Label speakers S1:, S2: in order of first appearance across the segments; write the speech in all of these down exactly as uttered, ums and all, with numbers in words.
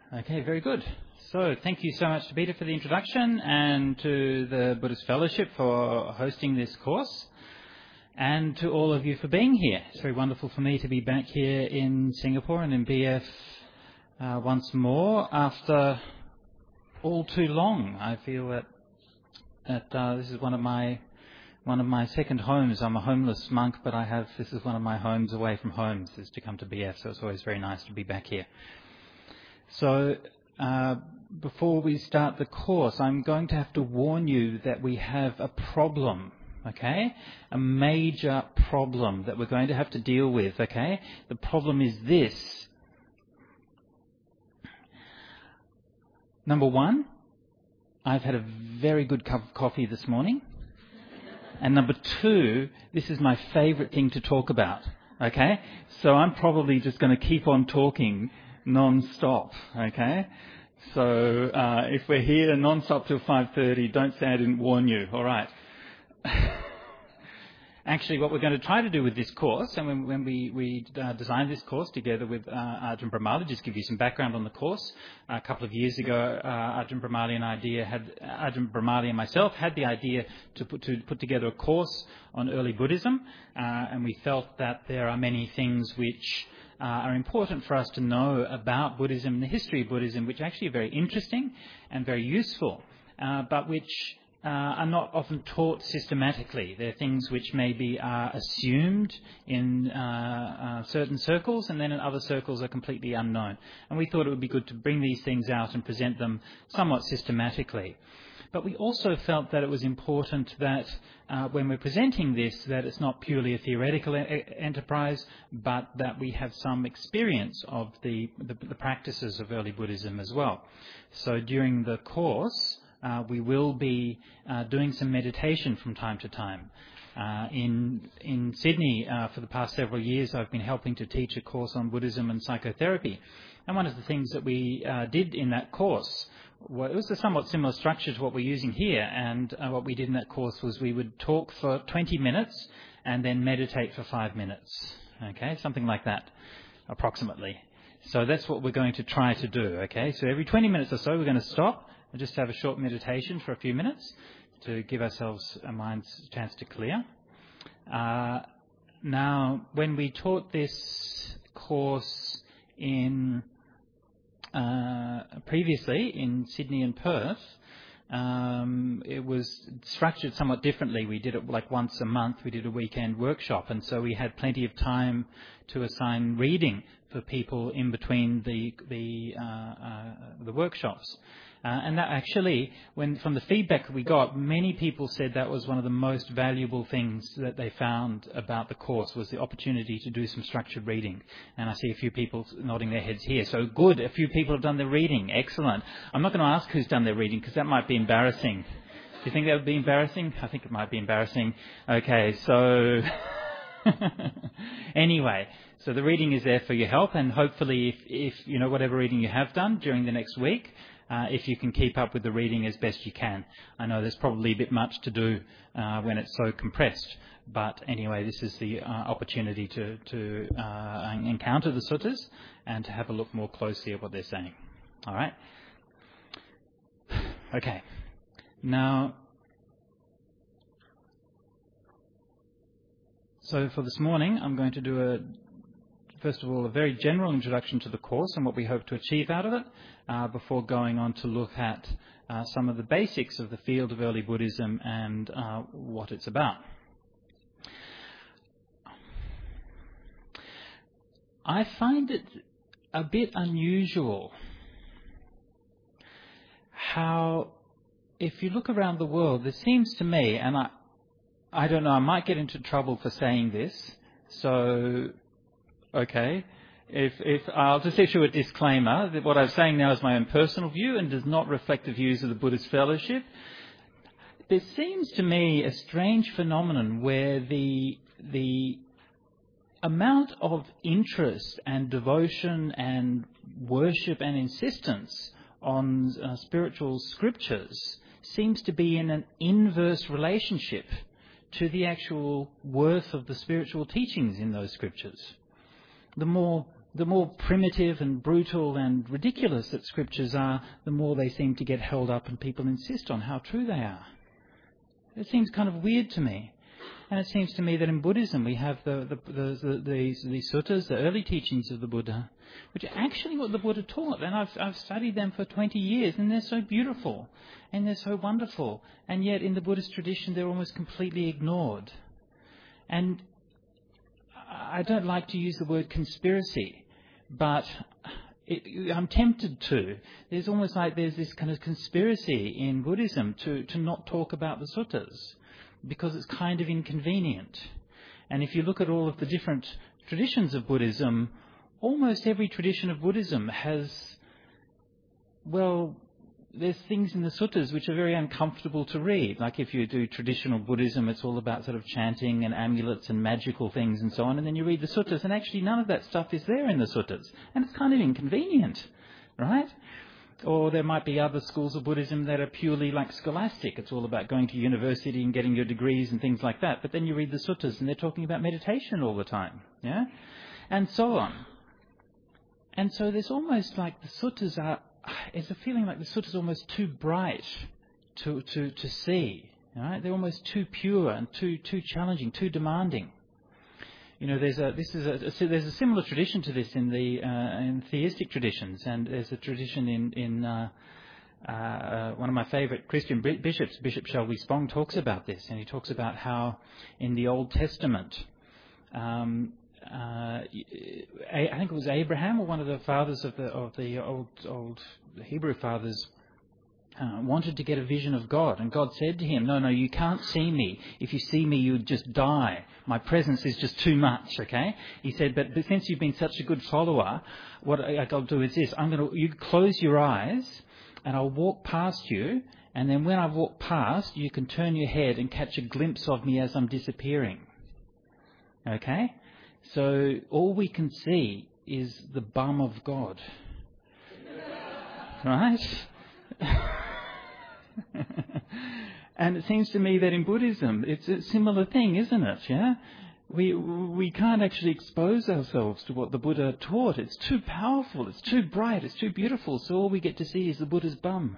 S1: Okay, very good. So thank you so much to Peter for the introduction and to the Buddhist Fellowship for hosting this course and to all of you for being here. It's very wonderful for me to be back here in Singapore and in B F uh, once more after all too long. I feel that that uh, this is one of my one of my second homes. I'm a homeless monk, but I have this is one of my homes away from homes is to come to B F, so it's always very nice to be back here. So uh, before we start the course, I'm going to have to warn you that we have a problem, okay? A major problem that we're going to have to deal with, okay? The problem is this. Number one, I've had a very good cup of coffee this morning. And number two, this is my favourite thing to talk about, okay? So I'm probably just going to keep on talking non-stop, okay? So uh, if we're here non-stop till five thirty, don't say I didn't warn you, all right? Actually, what we're going to try to do with this course, and when, when we, we uh, designed this course together with uh, Ajahn Brahmali, just give you some background on the course. Uh, a couple of years ago, uh, Ajahn Brahmali and idea had Ajahn Brahmali and myself had the idea to put to put together a course on early Buddhism, uh, and we felt that there are many things which uh, are important for us to know about Buddhism and the history of Buddhism, which actually are very interesting and very useful, uh, but which Uh, are not often taught systematically. They're things which maybe are assumed in uh, uh, certain circles and then in other circles are completely unknown. And we thought it would be good to bring these things out and present them somewhat systematically. But we also felt that it was important that uh, when we're presenting this, that it's not purely a theoretical e- enterprise, but that we have some experience of the, the, the practices of early Buddhism as well. So during the course, Uh, we will be uh, doing some meditation from time to time. Uh, in in Sydney, uh, for the past several years, I've been helping to teach a course on Buddhism and psychotherapy. And one of the things that we uh, did in that course, well, it was a somewhat similar structure to what we're using here. And uh, what we did in that course was we would talk for twenty minutes and then meditate for five minutes. Okay, something like that, approximately. So that's what we're going to try to do. Okay, so every twenty minutes or so, we're going to stop and just have a short meditation for a few minutes to give ourselves our minds a chance to clear. Uh, now, when we taught this course in uh, previously in Sydney and Perth, um, it was structured somewhat differently. We did it like once a month. We did a weekend workshop, and so we had plenty of time to assign reading for people in between the the uh, uh, the workshops. Uh, and that actually, when from the feedback we got, many people said that was one of the most valuable things that they found about the course, was the opportunity to do some structured reading. And I see a few people nodding their heads here. So good, a few people have done their reading. Excellent. I'm not going to ask who's done their reading because that might be embarrassing. Do you think that would be embarrassing? I think it might be embarrassing. Okay, so anyway, so the reading is there for your help, and hopefully if, if you know whatever reading you have done during the next week, Uh, if you can keep up with the reading as best you can. I know there's probably a bit much to do uh, when it's so compressed, but anyway, this is the uh, opportunity to, to uh, encounter the suttas and to have a look more closely at what they're saying. All right? Okay. Now, so for this morning, I'm going to do a First of all, a very general introduction to the course and what we hope to achieve out of it, uh, before going on to look at uh, some of the basics of the field of early Buddhism and uh, what it's about. I find it a bit unusual how, if you look around the world, there seems to me, and I, I don't know, I might get into trouble for saying this, so Okay, if, if I'll just issue a disclaimer that what I'm saying now is my own personal view and does not reflect the views of the Buddhist Fellowship. There seems to me a strange phenomenon where the the amount of interest and devotion and worship and insistence on uh, spiritual scriptures seems to be in an inverse relationship to the actual worth of the spiritual teachings in those scriptures. The more the more primitive and brutal and ridiculous that scriptures are, the more they seem to get held up and people insist on how true they are. It seems kind of weird to me. And it seems to me that in Buddhism we have the the, the, the, the, the suttas, the early teachings of the Buddha, which are actually what the Buddha taught. And I've, I've studied them for twenty years, and they're so beautiful and they're so wonderful. And yet in the Buddhist tradition they're almost completely ignored. And I don't like to use the word conspiracy, but it, I'm tempted to. There's almost like there's this kind of conspiracy in Buddhism to, to not talk about the suttas, because it's kind of inconvenient. And if you look at all of the different traditions of Buddhism, almost every tradition of Buddhism has, well, there's things in the suttas which are very uncomfortable to read. Like if you do traditional Buddhism, it's all about sort of chanting and amulets and magical things and so on. And then you read the suttas, and actually none of that stuff is there in the suttas. And it's kind of inconvenient, right? Or there might be other schools of Buddhism that are purely like scholastic. It's all about going to university and getting your degrees and things like that. But then you read the suttas and they're talking about meditation all the time, yeah? And so on. And so there's almost like the suttas are, it's a feeling like the suttas are almost too bright to, to, to see, right? They're almost too pure and too, too challenging, too demanding. You know, there's a this is a, a there's a similar tradition to this in the uh, in theistic traditions, and there's a tradition in in uh, uh, one of my favourite Christian bishops, Bishop Shelby Spong, talks about this, and he talks about how in the Old Testament, um, uh, I think it was Abraham or one of the fathers of the of the old old Hebrew fathers. Uh, wanted to get a vision of God, and God said to him, no, no, you can't see me. If you see me, you'd just die. My presence is just too much, okay? He said, but, but since you've been such a good follower, what I, I'll do is this. I'm going to, you close your eyes, and I'll walk past you, and then when I walk past, you can turn your head and catch a glimpse of me as I'm disappearing. Okay? So all we can see is the bum of God. Right? And it seems to me that in Buddhism it's a similar thing, isn't it? Yeah, we we can't actually expose ourselves to what the Buddha taught. It's too powerful, it's too bright, it's too beautiful. So all we get to see is the Buddha's bum.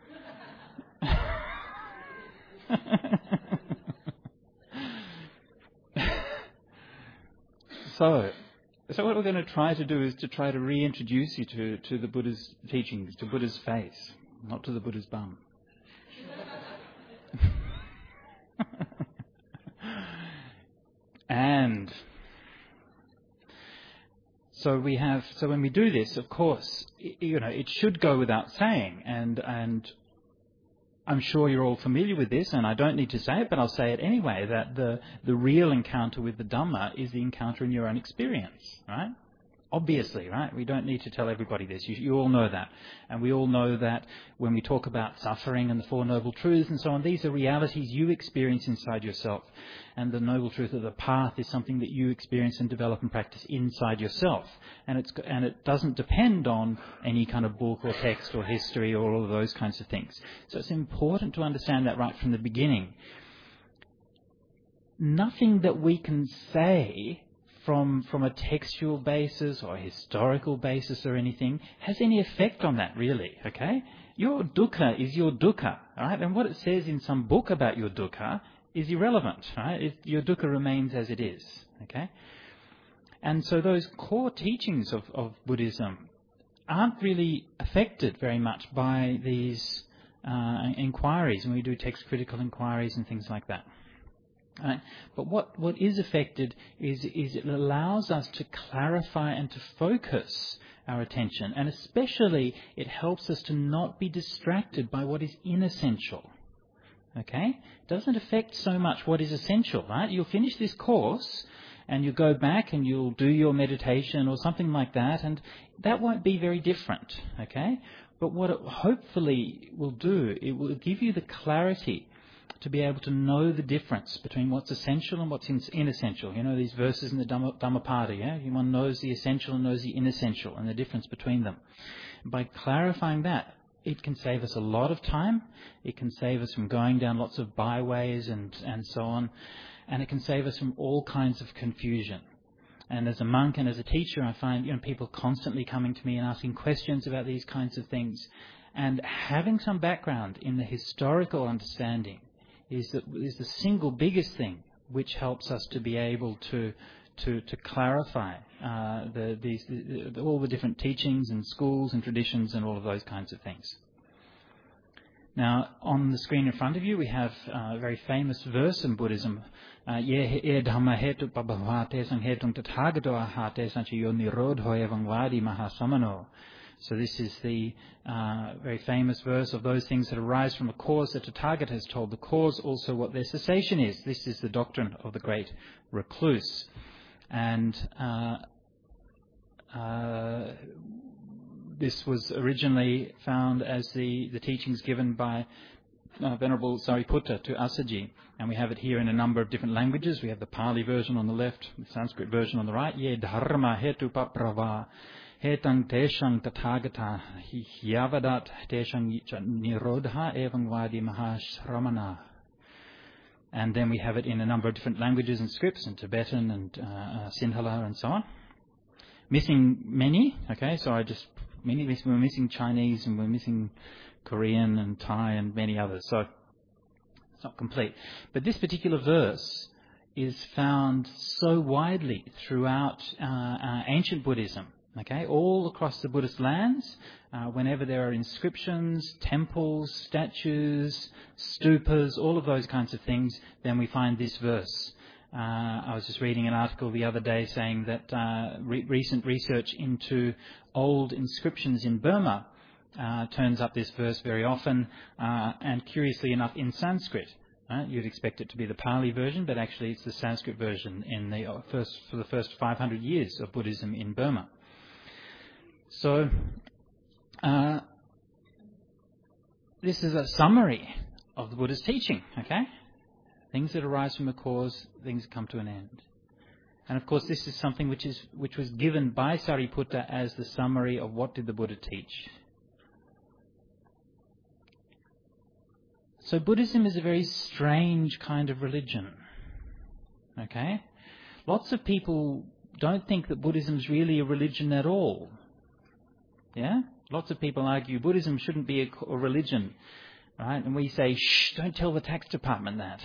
S1: so, so what we're going to try to do is to try to reintroduce you to to the Buddha's teachings, to Buddha's face, not to the Buddha's bum. And so we have. So when we do this, of course, you know, it should go without saying, and and I'm sure you're all familiar with this, and I don't need to say it, but I'll say it anyway. That the the real encounter with the Dhamma is the encounter in your own experience, right? Obviously, right? We don't need to tell everybody this. You, you all know that. And we all know that when we talk about suffering and the Four Noble Truths and so on, these are realities you experience inside yourself. And the Noble Truth of the Path is something that you experience and develop and practice inside yourself. And it's and it doesn't depend on any kind of book or text or history or all of those kinds of things. So it's important to understand that right from the beginning. Nothing that we can say from from a textual basis or a historical basis or anything has any effect on that, really, okay? Your dukkha is your dukkha, right? And what it says in some book about your dukkha is irrelevant, right? It, your dukkha remains as it is, okay? And so those core teachings of, of Buddhism aren't really affected very much by these uh, inquiries, when we do text critical inquiries and things like that. Right. But what, what is affected is, is it allows us to clarify and to focus our attention. And especially it helps us to not be distracted by what is inessential. Okay? It doesn't affect so much what is essential, right? You'll finish this course and you go back and you'll do your meditation or something like that, and that won't be very different. Okay? But what it hopefully will do, it will give you the clarity to be able to know the difference between what's essential and what's inessential. You know, these verses in the Dhamma, Dhammapada, yeah? One knows the essential and knows the inessential and the difference between them. By clarifying that, it can save us a lot of time. It can save us from going down lots of byways and, and so on. And it can save us from all kinds of confusion. And as a monk and as a teacher, I find, you know, people constantly coming to me and asking questions about these kinds of things. And having some background in the historical understanding is the, is the single biggest thing which helps us to be able to to, to clarify uh, the, these, the, the, all the different teachings and schools and traditions and all of those kinds of things. Now, on the screen in front of you, we have a very famous verse in Buddhism. Ye e dhamma hetu pabhavate sanghetung tathagato ahate sanchayo nirodho evang vadi mahasamano. So this is the uh, very famous verse of those things that arise from a cause that Tathagata has told the cause, also what their cessation is. This is the doctrine of the great recluse. And uh, uh, this was originally found as the, the teachings given by uh, Venerable Sariputta to Assaji. And we have it here in a number of different languages. We have the Pali version on the left, the Sanskrit version on the right. Ye dharma hetu paprava hetang teshang tathagata yavadat teshang nirodha evang vadi mahashramana. And then we have it in a number of different languages and scripts, in Tibetan and uh, uh, Sinhala and so on. Missing many, okay, so I just, many, we're missing Chinese and we're missing Korean and Thai and many others, so it's not complete. But this particular verse is found so widely throughout uh, uh, ancient Buddhism, okay, all across the Buddhist lands. Uh, whenever there are inscriptions, temples, statues, stupas, all of those kinds of things, then we find this verse. Uh, I was just reading an article the other day saying that uh, re- recent research into old inscriptions in Burma uh, turns up this verse very often, uh, and curiously enough in Sanskrit. Uh, you'd expect it to be the Pali version, but actually it's the Sanskrit version in the first for the first five hundred years of Buddhism in Burma. So uh, this is a summary of the Buddha's teaching, okay? Things that arise from a cause, things that come to an end. And of course this is something which is which was given by Sariputta as the summary of what did the Buddha teach. So Buddhism is a very strange kind of religion. Okay? Lots of people don't think that Buddhism is really a religion at all. Yeah? Lots of people argue Buddhism shouldn't be a, a religion. Right? And we say, shh, don't tell the tax department that.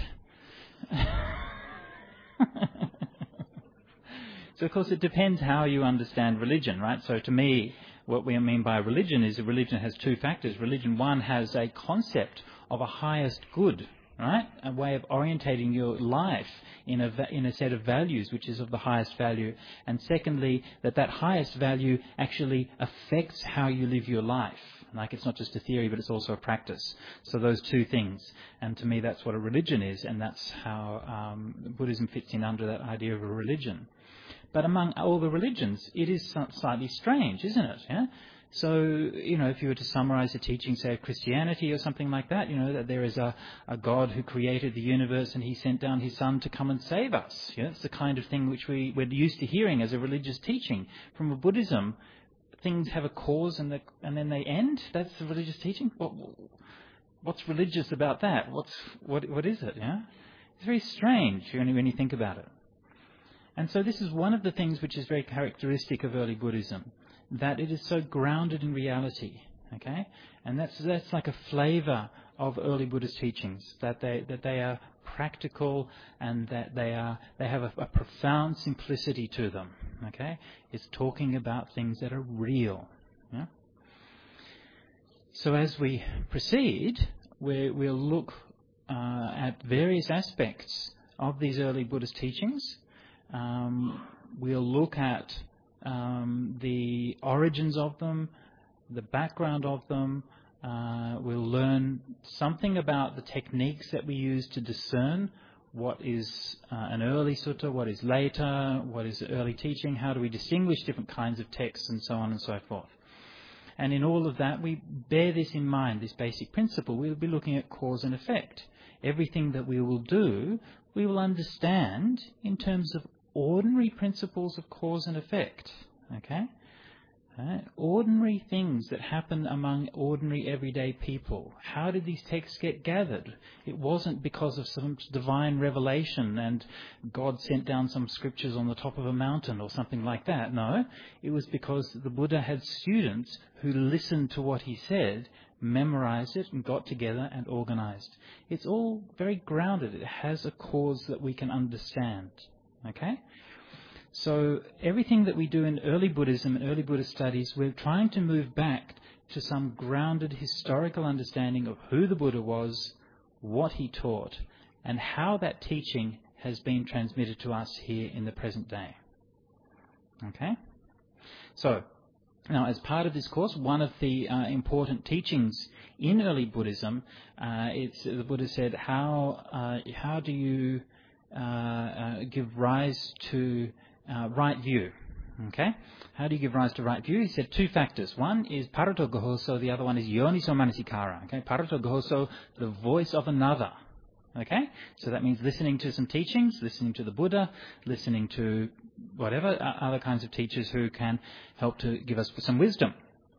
S1: So of course it depends how you understand religion, right? So to me, what we mean by religion is a religion has two factors. Religion, one, has a concept of a highest good, right? A way of orientating your life in a, in a set of values which is of the highest value. And secondly, that that highest value actually affects how you live your life. Like it's not just a theory, but it's also a practice. So those two things. And to me, that's what a religion is, and that's how um, Buddhism fits in under that idea of a religion. But among all the religions, it is slightly strange, isn't it? Yeah? So, you know, if you were to summarize the teaching, say, of Christianity or something like that, you know, that there is a, a God who created the universe and he sent down his son to come and save us. You know, it's the kind of thing which we, we're used to hearing as a religious teaching. From a Buddhism, things have a cause and, the, and then they end? That's the religious teaching? What, what's religious about that? What's, what, what is it? Yeah? It's very strange when you, when you think about it. And so this is one of the things which is very characteristic of early Buddhism, that it is so grounded in reality, okay? And that's that's like a flavour of early Buddhist teachings, that they that they are practical and that they are they have a, a profound simplicity to them, okay? It's talking about things that are real. Yeah? So as we proceed, we, we'll look uh, at various aspects of these early Buddhist teachings. Um, we'll look at um, the origins of them, the background of them. Uh, we'll learn something about the techniques that we use to discern what is uh, an early sutta, what is later, what is early teaching, how do we distinguish different kinds of texts, and so on and so forth. And in all of that, we bear this in mind, this basic principle. We'll be looking at cause and effect. Everything that we will do, we will understand in terms of ordinary principles of cause and effect. Okay? Right? Ordinary things that happen among ordinary everyday people. How did these texts get gathered? It wasn't because of some divine revelation and God sent down some scriptures on the top of a mountain or something like that. No, it was because the Buddha had students who listened to what he said, memorized it and got together and organized. It's all very grounded. It has a cause that we can understand. Okay? So everything that we do in early Buddhism and early Buddhist studies, we're trying to move back to some grounded historical understanding of who the Buddha was, what he taught, and how that teaching has been transmitted to us here in the present day. Okay? So, now as part of this course, one of the uh, important teachings in early Buddhism, uh, it's, the Buddha said, how, uh, how do you uh, uh, give rise to Uh, right view. Okay? How do you give rise to right view? He said two factors. One is parato gohoso, the other one is yoniso manasikara. Okay? Parato gohoso, the voice of another. Okay? So that means listening to some teachings, listening to the Buddha, listening to whatever, uh, other kinds of teachers who can help to give us some wisdom.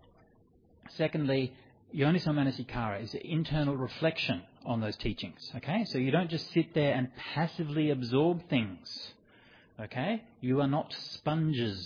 S1: Secondly, yoniso manasikara is the internal reflection on those teachings. Okay? So you don't just sit there and passively absorb things. Okay? You are not sponges.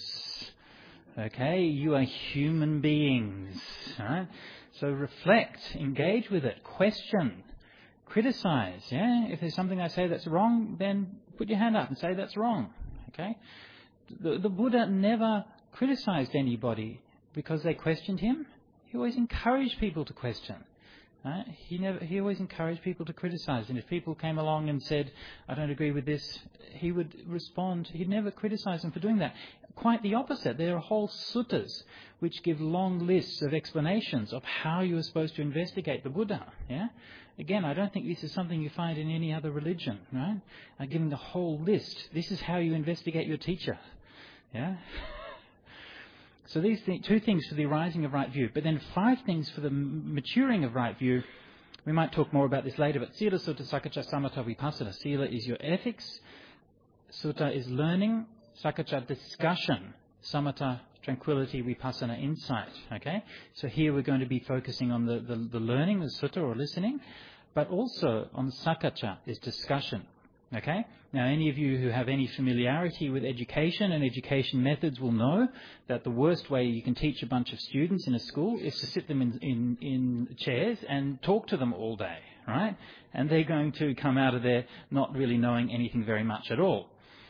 S1: Okay? You are human beings. Right? So reflect, engage with it, question, criticize. Yeah? If there's something I say that's wrong, then put your hand up and say that's wrong. Okay? The, the Buddha never criticized anybody because they questioned him. He always encouraged people to question. Right? He never. He always encouraged people to criticize, and if people came along and said, "I don't agree with this," he would respond. He'd never criticize them for doing that. Quite the opposite. There are whole suttas which give long lists of explanations of how you are supposed to investigate the Buddha. Yeah. Again, I don't think this is something you find in any other religion. Right? I'm giving the whole list. This is how you investigate your teacher. Yeah. So these th- two things for the arising of right view, but then five things for the m- maturing of right view. We might talk more about this later, but Sila, Sutta, Sakacca, Samatha, Vipassana. Sila is your ethics, Sutta is learning, Sakacca, discussion, Samatha, tranquility, Vipassana, insight. Okay? So here we're going to be focusing on the, the, the learning, the Sutta or listening, but also on Sakacca, is discussion. Okay? Now, any of you who have any familiarity with education and education methods will know that the worst way you can teach a bunch of students in a school is to sit them in, in, in chairs and talk to them all day, right? And they're going to come out of there not really knowing anything very much at all.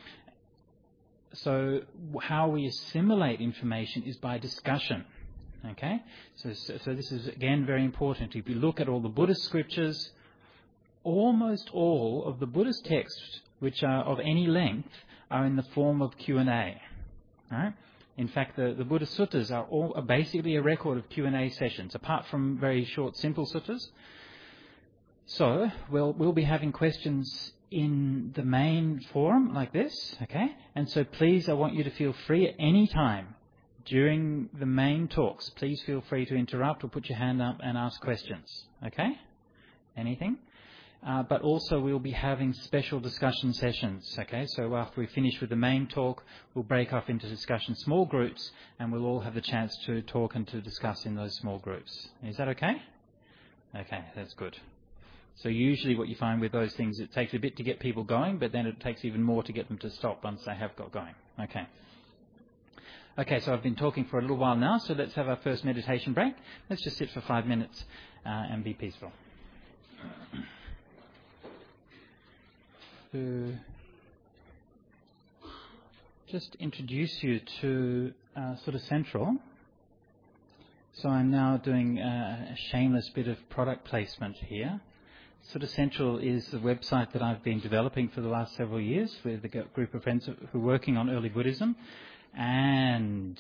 S1: So how we assimilate information is by discussion. Okay? So, so, so this is, again, very important. If you look at all the Buddhist scriptures, almost all of the Buddhist texts, which are of any length, are in the form of Q and A. Right? In fact, the, the Buddhist suttas are all are basically a record of Q and A sessions, apart from very short, simple suttas. So we'll we'll be having questions in the main forum like this, okay? And so please, I want you to feel free at any time during the main talks. Please feel free to interrupt or put your hand up and ask questions, okay? Anything? Uh, but also we'll be having special discussion sessions, okay? So after we finish with the main talk, we'll break off into discussion small groups and we'll all have the chance to talk and to discuss in those small groups. Is that okay? Okay, that's good. So usually what you find with those things, it takes a bit to get people going, but then it takes even more to get them to stop once they have got going. Okay. Okay, so I've been talking for a little while now, so let's have our first meditation break. Let's just sit for five minutes uh, and be peaceful. To just introduce you to uh, Sutta Central. So I'm now doing uh, a shameless bit of product placement here. Sutta Central is the website that I've been developing for the last several years with a group of friends who are working on early Buddhism. And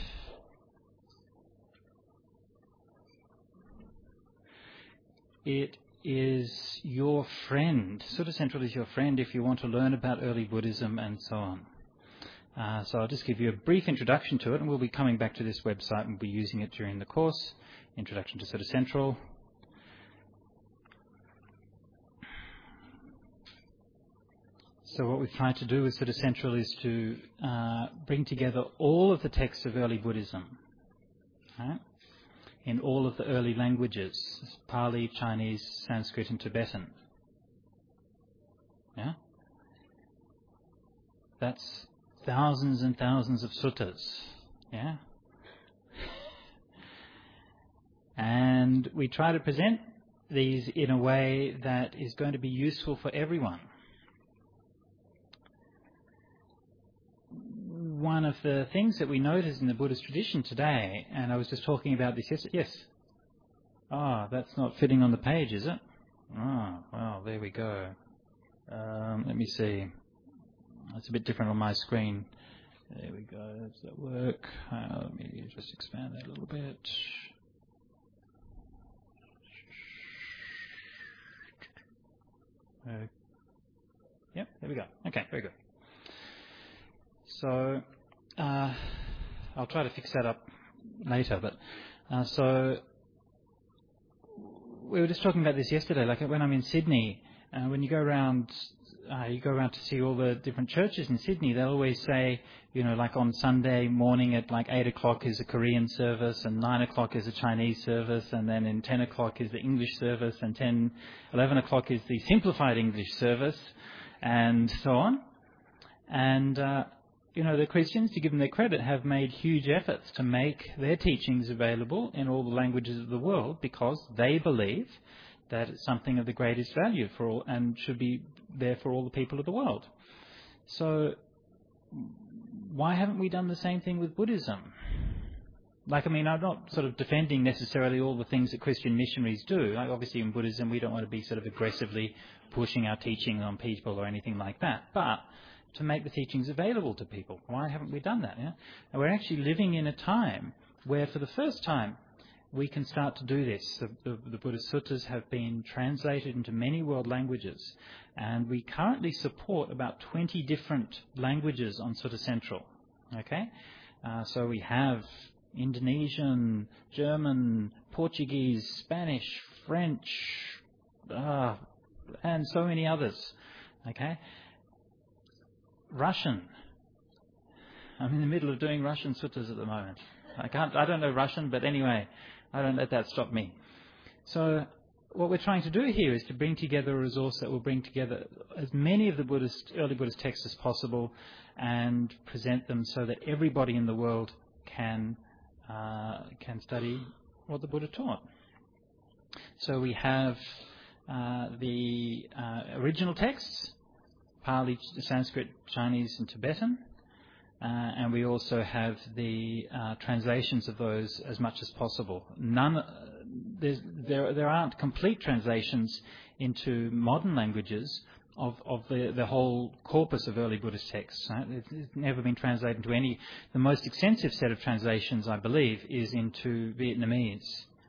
S1: it is your friend. Sutta Central is your friend if you want to learn about early Buddhism and so on. Uh, so I'll just give you a brief introduction to it, and we'll be coming back to this website and we'll be using it during the course. Introduction to Sutta Central. So what we've tried to do with Sutta Central is to uh, bring together all of the texts of early Buddhism. right? In all of the early languages, Pali, Chinese, Sanskrit and Tibetan. Yeah? That's thousands and thousands of suttas. Yeah? And we try to present these in a way that is going to be useful for everyone. One of the things that we notice in the Buddhist tradition today, and I was just talking about this yesterday. Yes? Ah, oh, that's not fitting on the page, is it? Oh, well, there we go. Um, let me see. It's a bit different on my screen. There we go. Does that work? Uh, let me just expand that a little bit. Uh, yep, there we go. Okay, very good. So, uh, I'll try to fix that up later, but uh, so we were just talking about this yesterday, like when I'm in Sydney, uh, when you go around, uh, you go around to see all the different churches in Sydney, they'll always say, you know, like on Sunday morning at like eight o'clock is a Korean service, and nine o'clock is a Chinese service, and then in ten o'clock is the English service, and ten, eleven o'clock is the simplified English service, and so on. And, uh, you know, the Christians, to give them their credit, have made huge efforts to make their teachings available in all the languages of the world because they believe that it's something of the greatest value for all and should be there for all the people of the world. So why haven't we done the same thing with Buddhism? Like, I mean, I'm not sort of defending necessarily all the things that Christian missionaries do. Like, obviously in Buddhism we don't want to be sort of aggressively pushing our teaching on people or anything like that. But to make the teachings available to people. Why haven't we done that? Yeah? And we're actually living in a time where for the first time we can start to do this. The, the, the Buddhist suttas have been translated into many world languages, and we currently support about twenty different languages on Sutta Central. Okay, uh, so we have Indonesian, German, Portuguese, Spanish, French, uh, and so many others. Okay. Russian. I'm in the middle of doing Russian suttas at the moment. I can't, I don't know Russian, but anyway, I don't let that stop me. So what we're trying to do here is to bring together a resource that will bring together as many of the Buddhist, early Buddhist texts as possible and present them so that everybody in the world can, uh, can study what the Buddha taught. So we have uh, the uh, original texts, Pali, Sanskrit, Chinese and Tibetan, uh, and we also have the uh, translations of those as much as possible. None, uh, there, there aren't complete translations into modern languages of, of the, the whole corpus of early Buddhist texts. Right? It's, it's never been translated into any. The most extensive set of translations, I believe, is into Vietnamese.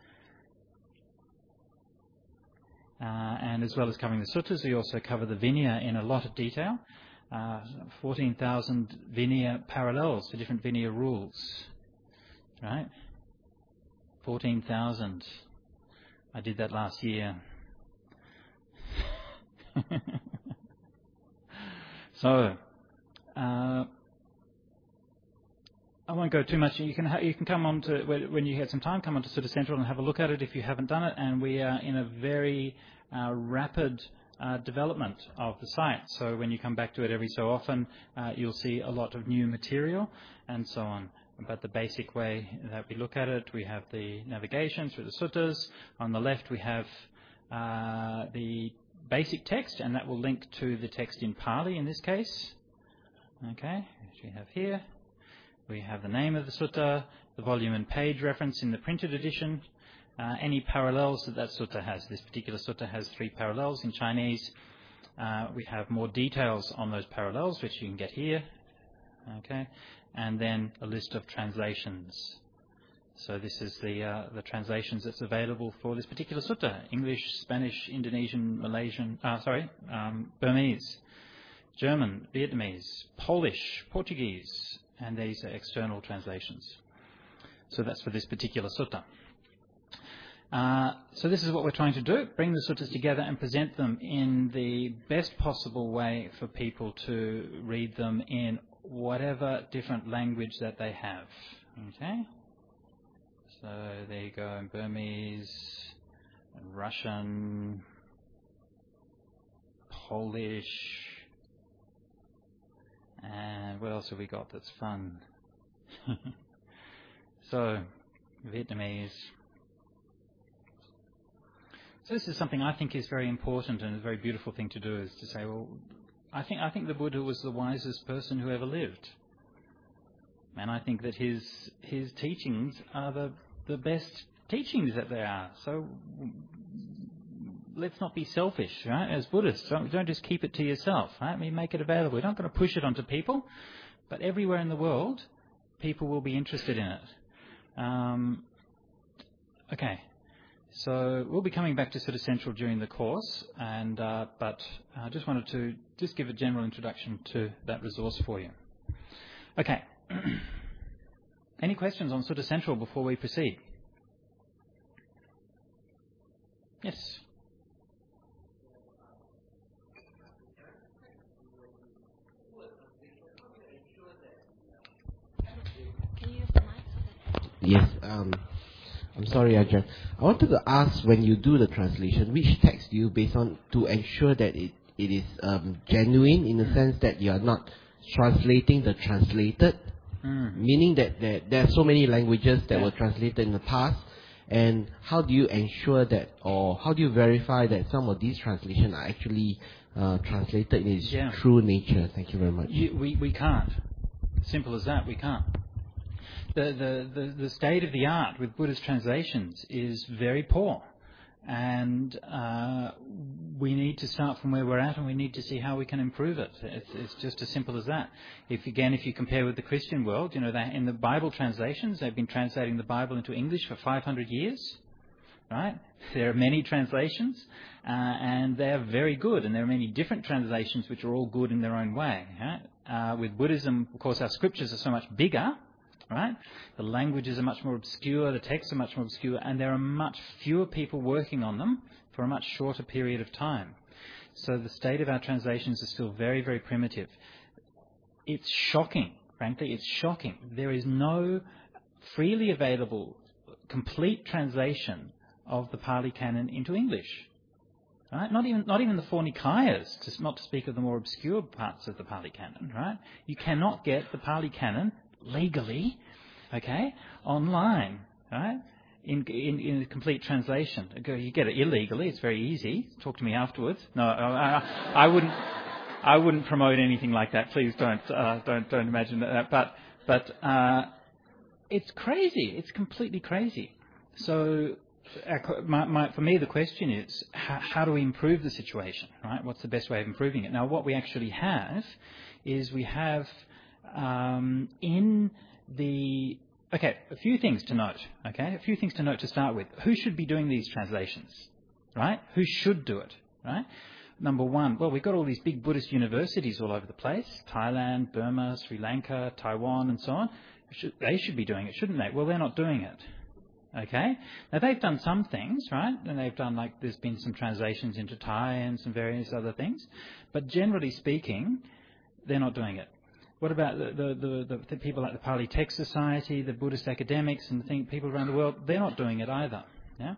S1: Uh, and as well as covering the suttas, we also cover the Vinaya in a lot of detail. Uh, fourteen thousand Vinaya parallels for different Vinaya rules. Right? fourteen thousand. I did that last year. so, uh, I won't go too much. You can ha- you can come on to, when you get some time, come on to Sutta Central and have a look at it if you haven't done it. And we are in a very uh, rapid uh, development of the site. So when you come back to it every so often, uh, you'll see a lot of new material and so on. But the basic way that we look at it, we have the navigation through the suttas. On the left, we have uh, the basic text, and that will link to the text in Pali in this case. Okay, which we have here. We have the name of the sutta, the volume and page reference in the printed edition, uh, any parallels that that sutta has. This particular sutta has three parallels in Chinese. Uh, we have more details on those parallels, which you can get here. Okay, and then a list of translations. So this is the uh, the translations that's available for this particular sutta: English, Spanish, Indonesian, Malaysian, uh, sorry, um, Burmese, German, Vietnamese, Polish, Portuguese. And these are external translations. So that's for this particular sutta. Uh, so this is what we're trying to do, bring the suttas together and present them in the best possible way for people to read them in whatever different language that they have. Okay? So there you go, in Burmese, and Russian, Polish, and what else have we got that's fun? So, Vietnamese. So this is something I think is very important and a very beautiful thing to do, is to say, well, I think I think the Buddha was the wisest person who ever lived. And I think that his his teachings are the, the best teachings that there are. So let's not be selfish, right? As Buddhists, don't, don't just keep it to yourself, right? We make it available. We're not going to push it onto people, but everywhere in the world, people will be interested in it. Um, okay, so we'll be coming back to sort of Central during the course, and uh, but I just wanted to just give a general introduction to that resource for you. Okay. Any questions on Sutta Central before we proceed? Yes.
S2: Can you use the mic?
S3: Yes. Um, I'm sorry, Ajahn. I wanted to ask, when you do the translation, which text do you base on to ensure that it, it is um, genuine, in the sense that you are not translating the translated?
S1: Mm.
S3: Meaning that there, there are so many languages that
S1: Yeah.
S3: were translated in the past, and how do you ensure that, or how do you verify that some of these translations are actually uh, translated in its
S1: Yeah.
S3: true nature? Thank you very much.
S1: You, we, we can't. Simple as that, we can't. The, the, the, the state of the art with Buddha's translations is very poor. And uh, we need to start from where we're at, and we need to see how we can improve it. It's, it's just as simple as that. If again, if you compare with the Christian world, you know, they, in the Bible translations, they've been translating the Bible into English for five hundred years, right? There are many translations, uh, and they are very good, and there are many different translations which are all good in their own way. Right? Uh, with Buddhism, of course, our scriptures are so much bigger. Right? The languages are much more obscure, the texts are much more obscure, and there are much fewer people working on them for a much shorter period of time. So the state of our translations is still very, very primitive. It's shocking, frankly, it's shocking. There is no freely available, complete translation of the Pali Canon into English. Right? Not even not even the four Nikayas, to, not to speak of the more obscure parts of the Pali Canon. Right? You cannot get the Pali Canon legally, okay, online, right, in, in in a complete translation. You get it illegally, it's very easy. Talk to me afterwards. No, I, I, I wouldn't I wouldn't promote anything like that. Please don't uh, don't don't imagine that. But but uh, it's crazy. It's completely crazy. So my, my, for me, the question is, how, how do we improve the situation, right? What's the best way of improving it? Now, what we actually have is we have Um, in the okay, a few things to note. Okay, a few things to note to start with. Who should be doing these translations, right? Who should do it, right? Number one, well, we've got all these big Buddhist universities all over the place: Thailand, Burma, Sri Lanka, Taiwan, and so on. Should, they should be doing it, shouldn't they? Well, they're not doing it. Okay, now they've done some things, right? And they've done, like, there's been some translations into Thai and some various other things, but generally speaking, they're not doing it. What about the, the, the, the people like the Pali Text Society, the Buddhist academics, and the thing, people around the world? They're not doing it either. Yeah,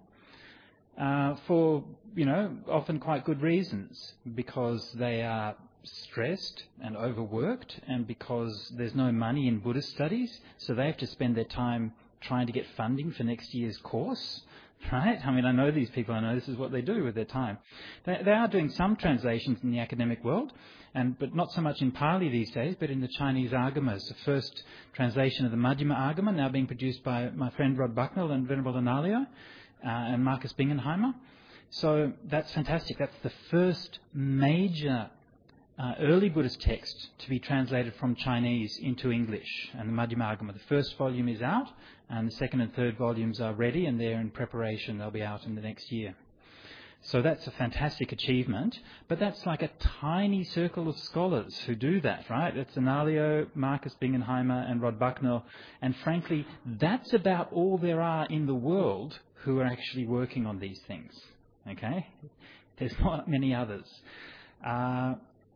S1: uh, for you know often quite good reasons, because they are stressed and overworked, and because there's no money in Buddhist studies, so they have to spend their time trying to get funding for next year's course. Right? I mean, I know these people. I know this is what they do with their time. They, they are doing some translations in the academic world, and but not so much in Pali these days, but in the Chinese Agamas. The first translation of the Majjhima Agama, now being produced by my friend Rod Bucknell and Venerable Analayo uh, and Marcus Bingenheimer. So that's fantastic. That's the first major uh, early Buddhist text to be translated from Chinese into English, and the Majjhima Agama. The first volume is out, and the second and third volumes are ready, and they're in preparation. They'll be out in the next year. So that's a fantastic achievement, but that's like a tiny circle of scholars who do that, right? It's Analayo, Marcus Bingenheimer, and Rod Bucknell, and frankly, that's about all there are in the world who are actually working on these things, okay? There's not many others. Uh,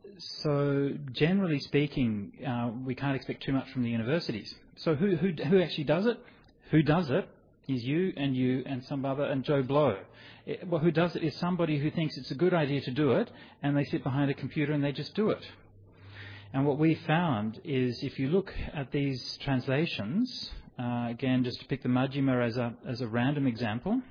S1: so generally speaking, uh, we can't expect too much from the universities. So who, who, who actually does it? Who does it? is you and you and some other, and Joe Blow. It, well, who does it is somebody who thinks it's a good idea to do it, and they sit behind a computer and they just do it. And what we found is, if you look at these translations, uh, again, just to pick the Majjhima as a, as a random example,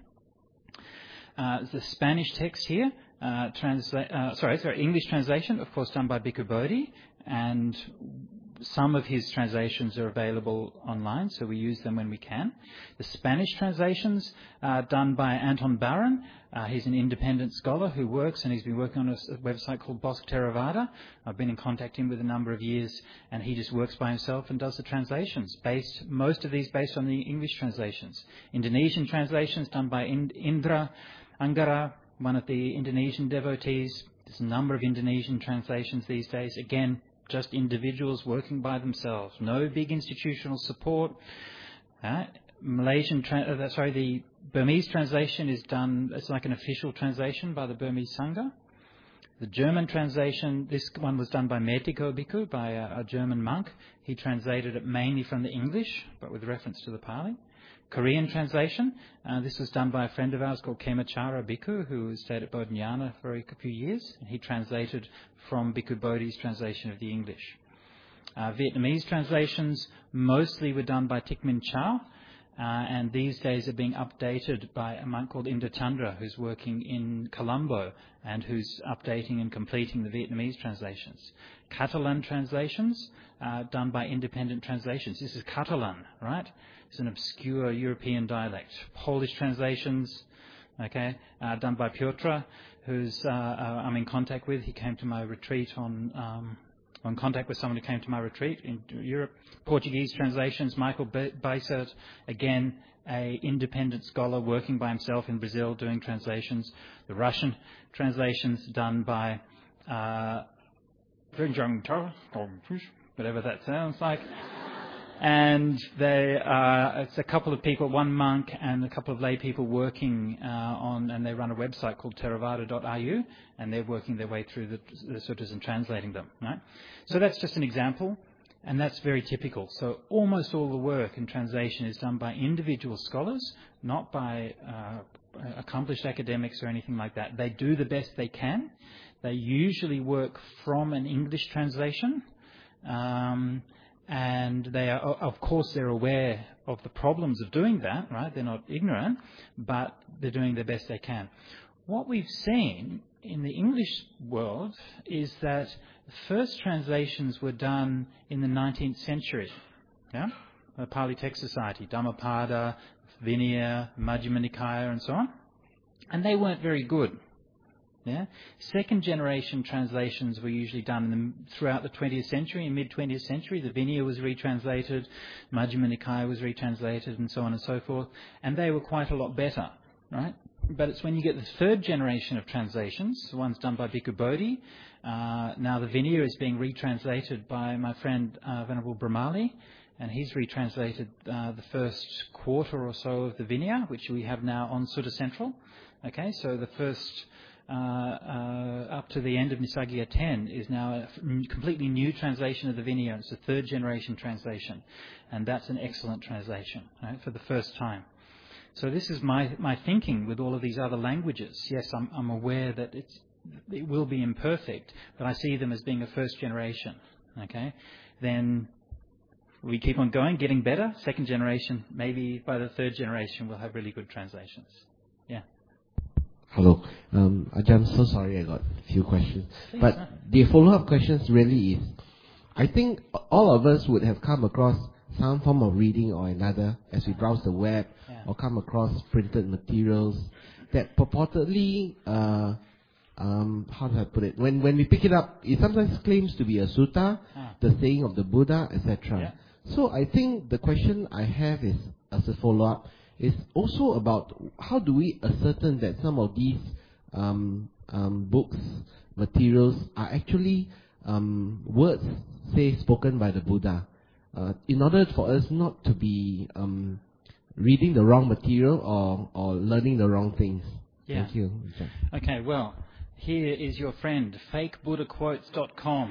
S1: uh, the Spanish text here, uh, transla- uh, sorry, sorry, English translation, of course, done by Bhikkhu Bodhi, and some of his translations are available online, so we use them when we can. The Spanish translations are done by Anton Barron. Uh, he's an independent scholar who works, and he's been working on a, a website called Bosque Theravada. I've been in contact with him with a number of years, and he just works by himself and does the translations. Based, most of these based on the English translations. Indonesian translations done by Ind- Indra Anggara, one of the Indonesian devotees. There's a number of Indonesian translations these days. Again, just individuals working by themselves. No big institutional support. Uh, Malaysian, tra- uh, sorry, the Burmese translation is done, it's like an official translation by the Burmese Sangha. The German translation, this one was done by Metiko Bhikkhu, by a, a German monk. He translated it mainly from the English, but with reference to the Pali. Korean translation, uh, this was done by a friend of ours called Kemachara Bhikkhu, who stayed at Bodhinyana for a few years. And he translated from Bhikkhu Bodhi's translation of the English. Uh, Vietnamese translations mostly were done by Thich Minh Chau, uh, and these days are being updated by a monk called Imda Chandra, who's working in Colombo and who's updating and completing the Vietnamese translations. Catalan translations, uh, done by independent translations. This is Catalan, right? It's an obscure European dialect. Polish translations, okay, uh, done by Piotr, who's uh, uh, I'm in contact with. He came to my retreat on, um, on contact with someone who came to my retreat in Europe. Portuguese translations, Michael Beisert, again, a independent scholar working by himself in Brazil doing translations. The Russian translations done by uh, whatever that sounds like. And they, uh, it's a couple of people, one monk and a couple of lay people working uh, on, and they run a website called theravada dot I U, and they're working their way through the, the sutras and translating them. Right? So that's just an example, and that's very typical. So almost all the work in translation is done by individual scholars, not by uh, accomplished academics or anything like that. They do the best they can. They usually work from an English translation. Um, And they are, of course, they're aware of the problems of doing that, right? They're not ignorant, but they're doing the best they can. What we've seen in the English world is that the first translations were done in the nineteenth century, yeah? The Pali Text Society, Dhammapada, Vinaya, Majjhima Nikaya, and so on. And they weren't very good. Yeah? Second generation translations were usually done in the, throughout the twentieth century, in mid-twentieth century. The Vinaya was retranslated, Majjhima Nikaya was retranslated, and so on and so forth. And they were quite a lot better, right? But it's when you get the third generation of translations, the ones done by Bhikkhu Bodhi. Uh, now the Vinaya is being retranslated by my friend uh, Venerable Brahmali, and he's retranslated uh, the first quarter or so of the Vinaya, which we have now on Sutta Central. Okay, so the first... Uh, uh, up to the end of Nisaggiya ten is now a completely new translation of the Vinaya. It's a third generation translation, and that's an excellent translation, right, for the first time. So this is my, my thinking with all of these other languages. Yes, I'm, I'm aware that it's, it will be imperfect, but I see them as being a first generation. Okay, then we keep on going, getting better. Second generation, maybe by the third generation we'll have really good translations. Yeah.
S3: Hello. Um, Ajahn, I'm so sorry I got a few questions.
S1: Please,
S3: but
S1: no.
S3: the follow-up questions really is, I think all of us would have come across some form of reading or another as we browse the web,
S1: yeah.
S3: or come across printed materials that purportedly, uh, um, how do I put it? When when we pick it up, it sometimes claims to be a sutta,
S1: Ah.
S3: the saying of the Buddha, et cetera.
S1: Yeah.
S3: So I think the question I have is, as a follow-up, is also about how do we ascertain that some of these um, um, books, materials are actually um, words, say, spoken by the Buddha, uh, in order for us not to be um, reading the wrong material or, or learning the wrong things.
S1: Yeah.
S3: Thank you.
S1: Okay, well, here is your friend, fake buddha quotes dot com.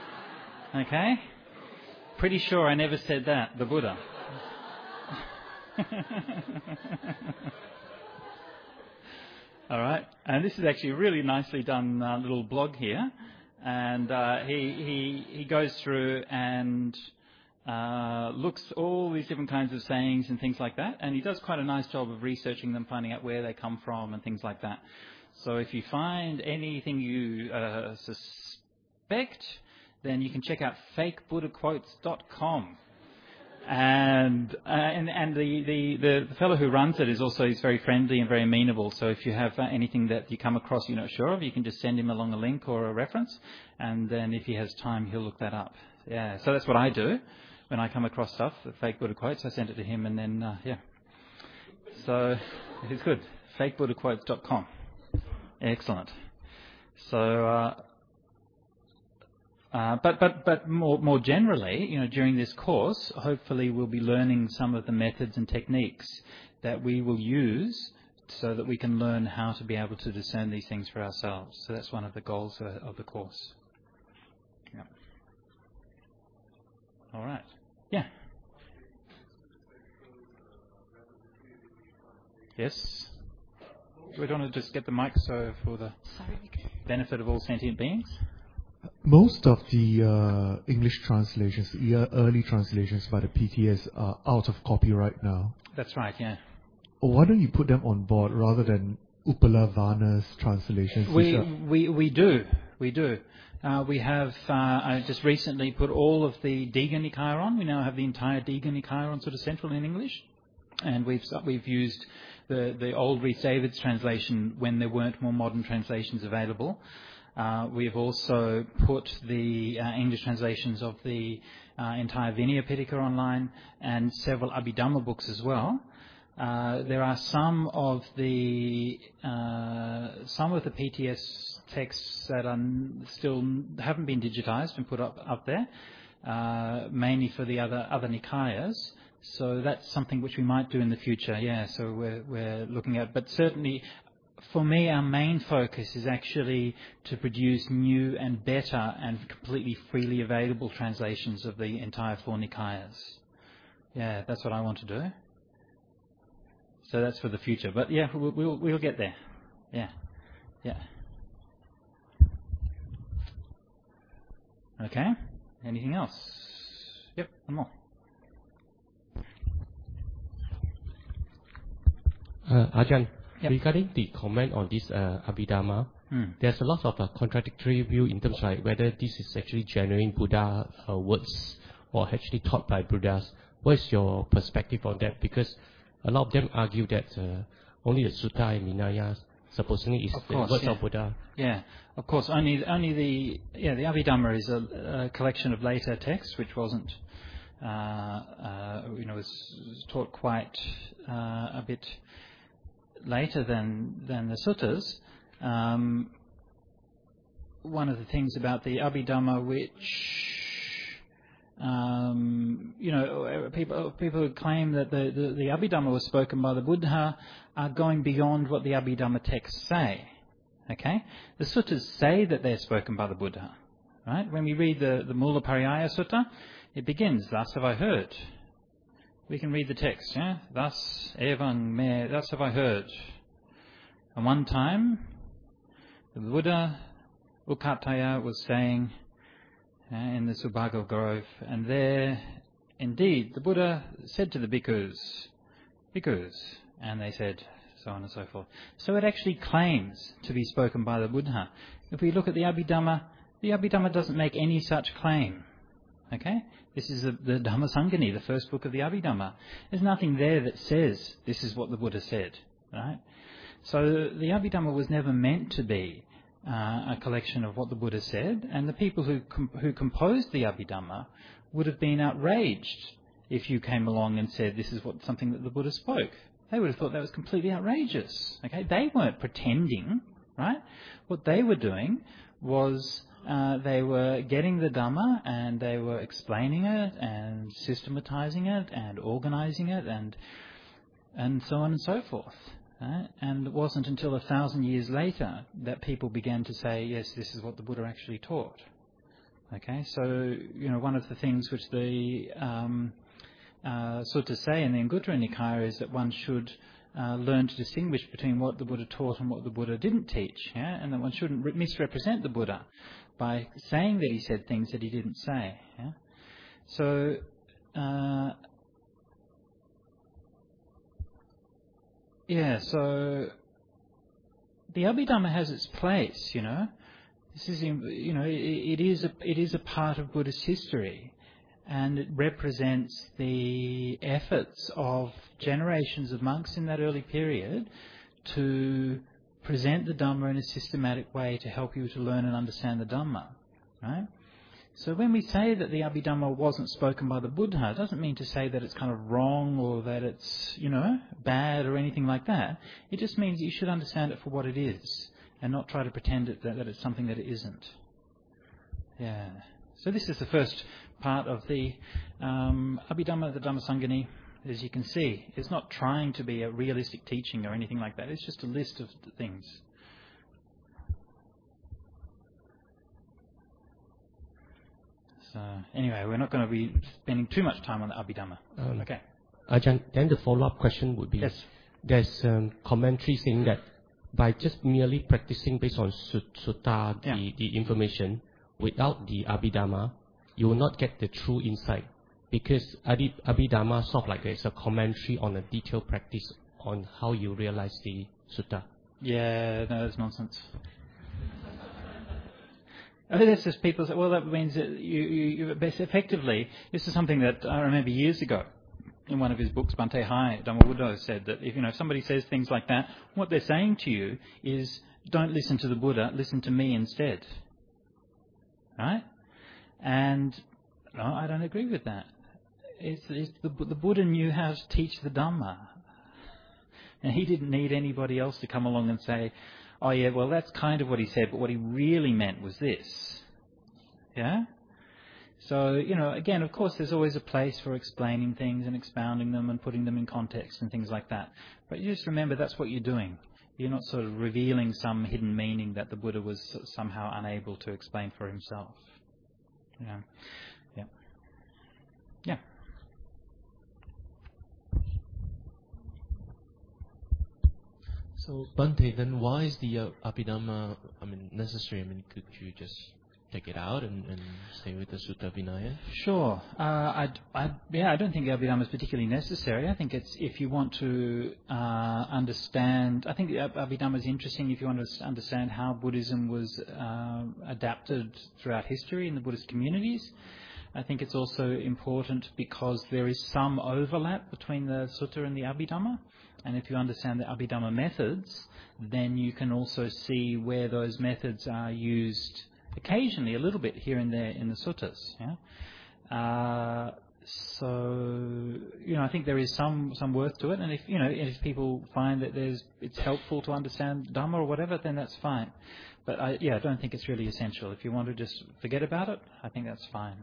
S1: Okay? Pretty sure I never said that, the Buddha. All right, and this is actually a really nicely done uh, little blog here, and uh, he he he goes through and uh, looks all these different kinds of sayings and things like that, and he does quite a nice job of researching them, finding out where they come from and things like that. So if you find anything you uh, suspect, then you can check out fake buddha quotes dot com. And uh, and and the, the, the fellow who runs it is also he's very friendly and very amenable. So if you have uh, anything that you come across you're not sure of, you can just send him along a link or a reference, and then if he has time, he'll look that up. Yeah. So that's what I do when I come across stuff, the fake Buddha quotes. I send it to him, and then uh, yeah. So it's good. fake buddha quotes dot com. Excellent. So. Uh, Uh, but but but more more generally, you know, during this course, hopefully we'll be learning some of the methods and techniques that we will use so that we can learn how to be able to discern these things for ourselves. So that's one of the goals of, of the course. Yeah. All right. Yeah. Yes. We don't want to just get the mic so for the benefit of all sentient beings.
S4: Most of the uh, English translations, the early translations by the P T S are out of copyright now.
S1: That's right, yeah.
S4: Why don't you put them on board rather than Upala Varna's translations?
S1: We, we, we do, we do. Uh, we have, uh, I just recently put all of the Digha Nikaya on. We now have the entire Digha Nikaya on sort of central in English. And we've we've used the, the old Rhys Davids translation when there weren't more modern translations available. Uh, we've also put the uh, English translations of the uh, entire Vinaya Pitaka online and several Abhidhamma books as well. Uh, there are some of the uh, some of the P T S texts that are still haven't been digitized and put up up there, uh, mainly for the other other Nikayas. So that's something which we might do in the future. Yeah. So we're we're looking at, but certainly. For me, our main focus is actually to produce new and better and completely freely available translations of the entire four Nikayas. Yeah, that's what I want to do. So that's for the future. But yeah, we'll, we'll, we'll get there. Yeah, yeah. Okay, anything else? Yep, one more.
S5: Uh, Ajahn.
S1: Yep.
S5: Regarding the comment on this uh, Abhidhamma,
S1: mm.
S5: there's a lot of uh, contradictory view in terms of like whether this is actually genuine Buddha uh, words or actually taught by Buddhas. What is your perspective on that? Because a lot of them argue that uh, only the Sutta and Vinaya supposedly is
S1: of course,
S5: the words
S1: yeah.
S5: of Buddha.
S1: Yeah, of course. Only only the yeah the Abhidhamma is a, a collection of later texts which wasn't uh, uh, you know was, was taught quite uh, a bit later than than the suttas. Um, one of the things about the Abhidhamma, which um, you know, people people who claim that the, the the Abhidhamma was spoken by the Buddha are going beyond what the Abhidhamma texts say. Okay, the suttas say that they're spoken by the Buddha. Right? When we read the the Mula Pariyaya Sutta, it begins, "Thus have I heard." We can read the text, yeah? Thus, evam me, thus have I heard. And one time, the Buddha, Ukataya, was staying uh, in the Subhaga Grove, and there, indeed, the Buddha said to the bhikkhus, bhikkhus, and they said, so on and so forth. So it actually claims to be spoken by the Buddha. If we look at the Abhidhamma, the Abhidhamma doesn't make any such claim. Okay? This is the, the Dhammasangani, the first book of the Abhidhamma. There's nothing there that says this is what the Buddha said. Right? So the Abhidhamma was never meant to be uh, a collection of what the Buddha said, and the people who com- who composed the Abhidhamma would have been outraged if you came along and said this is what something that the Buddha spoke. They would have thought that was completely outrageous. Okay? They weren't pretending, right? What they were doing was Uh, they were getting the Dhamma and they were explaining it and systematizing it and organizing it and and so on and so forth. Right? And it wasn't until a thousand years later that people began to say, yes, this is what the Buddha actually taught. Okay, so you know one of the things which the um, uh, suttas say in the Anguttara Nikaya is that one should uh, learn to distinguish between what the Buddha taught and what the Buddha didn't teach, yeah? And that one shouldn't re- misrepresent the Buddha by saying that he said things that he didn't say. Yeah? So, uh, yeah, so the Abhidhamma has its place, you know. This is, you know, it, it is a it is a part of Buddhist history, and it represents the efforts of generations of monks in that early period to present the Dhamma in a systematic way to help you to learn and understand the Dhamma, right? So when we say that the Abhidhamma wasn't spoken by the Buddha, it doesn't mean to say that it's kind of wrong or that it's, you know, bad or anything like that. It just means you should understand it for what it is and not try to pretend it, that, that it's something that it isn't. Yeah. So this is the first part of the um, Abhidhamma, the Dhammasangani. As you can see, it's not trying to be a realistic teaching or anything like that. It's just a list of things. So anyway, we're not going to be spending too much time on the Abhidhamma.
S5: Um,
S1: okay.
S5: Ajahn, then the follow-up question would be,
S1: Yes.
S5: there's um, commentary saying that by just merely practicing based on sut- sutta,
S1: Yeah.
S5: the, the information, without the Abhidhamma, you will not get the true insight. Because Adi- Abhidhamma sort of like there's a commentary on a detailed practice on how you realize the sutta.
S1: Yeah, no, that's nonsense. I think that's just people say, well, that means that you, you, you effectively, this is something that I remember years ago in one of his books, Bhante Hai Dhammabuddha said that if, you know, if somebody says things like that, what they're saying to you is, don't listen to the Buddha, listen to me instead. Right? And no, I don't agree with that. It's, it's the, the Buddha knew how to teach the Dhamma. And he didn't need anybody else to come along and say, oh yeah, well that's kind of what he said, but what he really meant was this. Yeah? So, you know, again, of course there's always a place for explaining things and expounding them and putting them in context and things like that. But you just remember that's what you're doing. You're not sort of revealing some hidden meaning that the Buddha was somehow unable to explain for himself. Yeah. Yeah. Yeah.
S6: So, Bhante, then why is the uh, Abhidhamma, I mean, necessary? I mean, could you just take it out and, and stay with the Sutta Vinaya?
S1: Sure. Uh, I, I, yeah, I don't think Abhidhamma is particularly necessary. I think it's if you want to uh, understand. I think Abhidhamma is interesting if you want to understand how Buddhism was uh, adapted throughout history in the Buddhist communities. I think it's also important because there is some overlap between the Sutta and the Abhidhamma. And if you understand the Abhidhamma methods, then you can also see where those methods are used occasionally, a little bit here and there in the suttas. Yeah? Uh, so, you know, I think there is some, some worth to it. And if, you know, if people find that there's it's helpful to understand Dhamma or whatever, then that's fine. But, I, yeah, I don't think it's really essential. If you want to just forget about it, I think that's fine.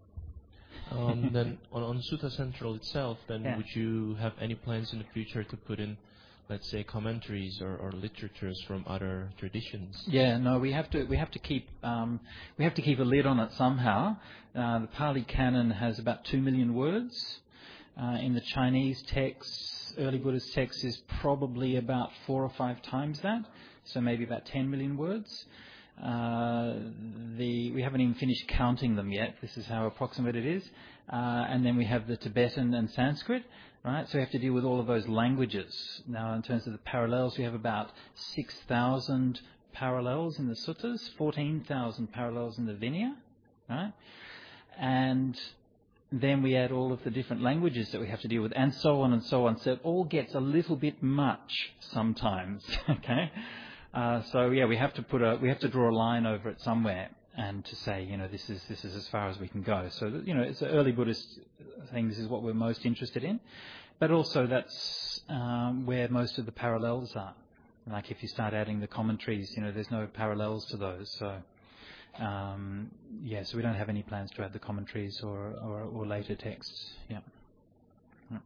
S6: Um, then on, on Sutta Central itself, then
S1: Yeah.
S6: would you have any plans in the future to put in, let's say, commentaries or, or literatures from other traditions?
S1: Yeah, no, we have to we have to keep um, we have to keep a lid on it somehow. Uh, the Pali Canon has about two million words. Uh, in the Chinese texts, early Buddhist texts is probably about four or five times that, so maybe about ten million words. Uh, the we haven't even finished counting them yet. This is how approximate it is. Uh, and then we have the Tibetan and Sanskrit, right? So we have to deal with all of those languages. Now, in terms of the parallels, we have about six thousand parallels in the suttas, fourteen thousand parallels in the Vinaya, right? And then we add all of the different languages that we have to deal with, and so on and so on. So it all gets a little bit much sometimes, okay? Uh, so yeah, we have to put a we have to draw a line over it somewhere, and to say, you know, this is this is as far as we can go. So you know, it's the early Buddhist things is what we're most interested in, but also that's um, where most of the parallels are. Like if you start adding the commentaries, you know, there's no parallels to those. So um, yeah, so we don't have any plans to add the commentaries or or, or later texts. Yeah. yeah.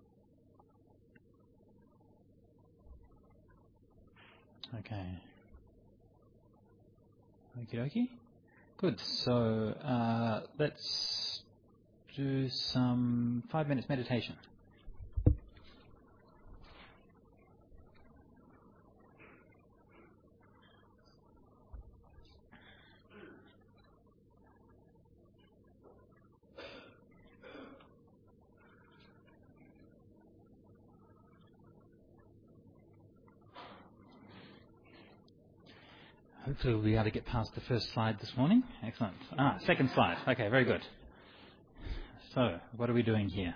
S1: Okay. Okie dokie. Good. So uh, let's do some five minutes meditation. Hopefully we'll be able to get past the first slide this morning. Excellent. Ah, second slide. Okay, very good. So, what are we doing here?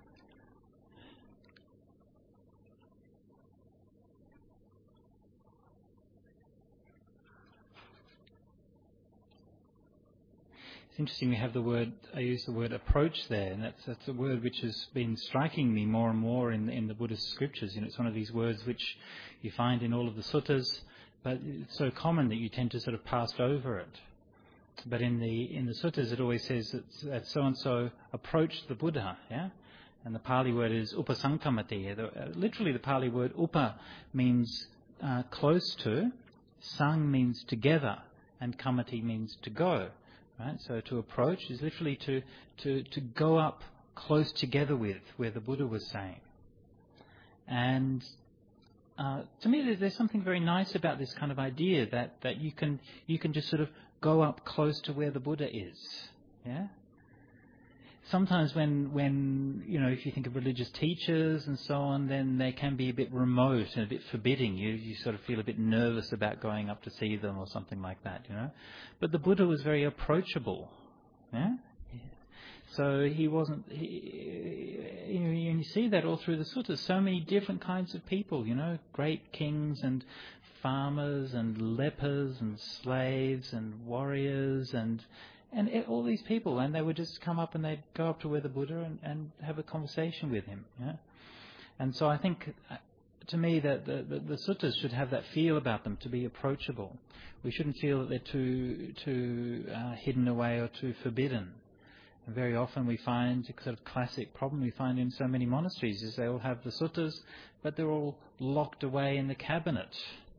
S1: It's interesting we have the word, I use the word approach there, and that's, that's a word which has been striking me more and more in, in the Buddhist scriptures. You know, it's one of these words which you find in all of the suttas, but it's so common that you tend to sort of pass over it. But in the in the suttas, it always says that, that so-and-so approached the Buddha, yeah? And the Pali word is upasankamati. The, uh, literally, the Pali word upa means uh, close to, sang means together, and kamati means to go. Right? So to approach is literally to, to, to go up close together with, where the Buddha was saying. And Uh, to me, there's, there's something very nice about this kind of idea that, that you can you can just sort of go up close to where the Buddha is. Yeah. Sometimes when when you know, if you think of religious teachers and so on, then they can be a bit remote and a bit forbidding. You you sort of feel a bit nervous about going up to see them or something like that. You know, but the Buddha was very approachable. Yeah. So he wasn't, he, you know, and you see that all through the suttas, so many different kinds of people, you know, great kings and farmers and lepers and slaves and warriors and and all these people, and they would just come up and they'd go up to where the Buddha and, and have a conversation with him. Yeah? And so I think, to me, that the, the, the suttas should have that feel about them, to be approachable. We shouldn't feel that they're too, too uh, hidden away or too forbidden. And very often we find a sort of classic problem we find in so many monasteries is they all have the suttas, but they're all locked away in the cabinet.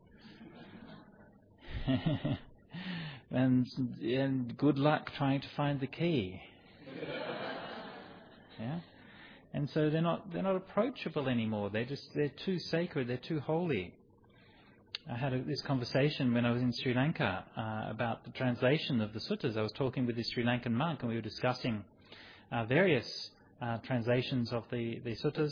S1: and and good luck trying to find the key. Yeah, and so they're not they're not approachable anymore. They're just they're too sacred. They're too holy. I had a, this conversation when I was in Sri Lanka uh, about the translation of the suttas. I was talking with this Sri Lankan monk and we were discussing uh, various uh, translations of the, the suttas.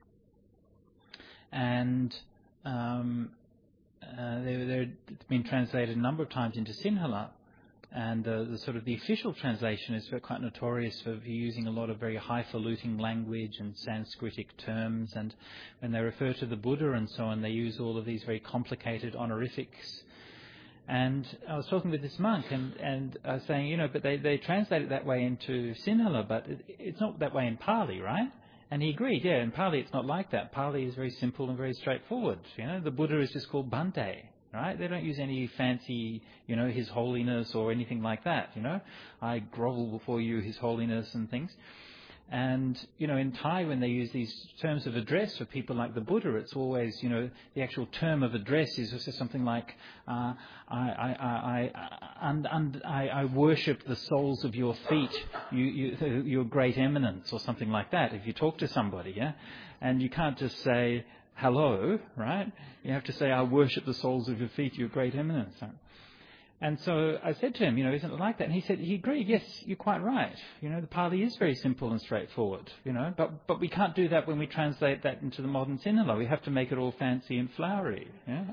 S1: And um, uh, they, they're, it's been translated a number of times into Sinhala. And uh, the sort of the official translation is quite notorious for using a lot of very highfalutin language and Sanskritic terms. And when they refer to the Buddha and so on, they use all of these very complicated honorifics. And I was talking with this monk, and, and I was saying, you know, but they, they translate it that way into Sinhala, but it, it's not that way in Pali, right? And he agreed, yeah, in Pali it's not like that. Pali is very simple and very straightforward. You know, the Buddha is just called Bhante. Right? They don't use any fancy, you know, His Holiness or anything like that, you know. I grovel before you, His Holiness and things. And, you know, in Thai, when they use these terms of address for people like the Buddha, it's always, you know, the actual term of address is just something like, uh, I, I, I, I, and, and I, I worship the soles of your feet, you, you, your great eminence, or something like that, if you talk to somebody, yeah? And you can't just say, hello, right? You have to say, I worship the soles of your feet, your great eminence. And so I said to him, you know, isn't it like that? And he said, he agreed, yes, you're quite right. You know, the Pali is very simple and straightforward, you know, but but we can't do that when we translate that into the modern Sinhala. We have to make it all fancy and flowery, yeah?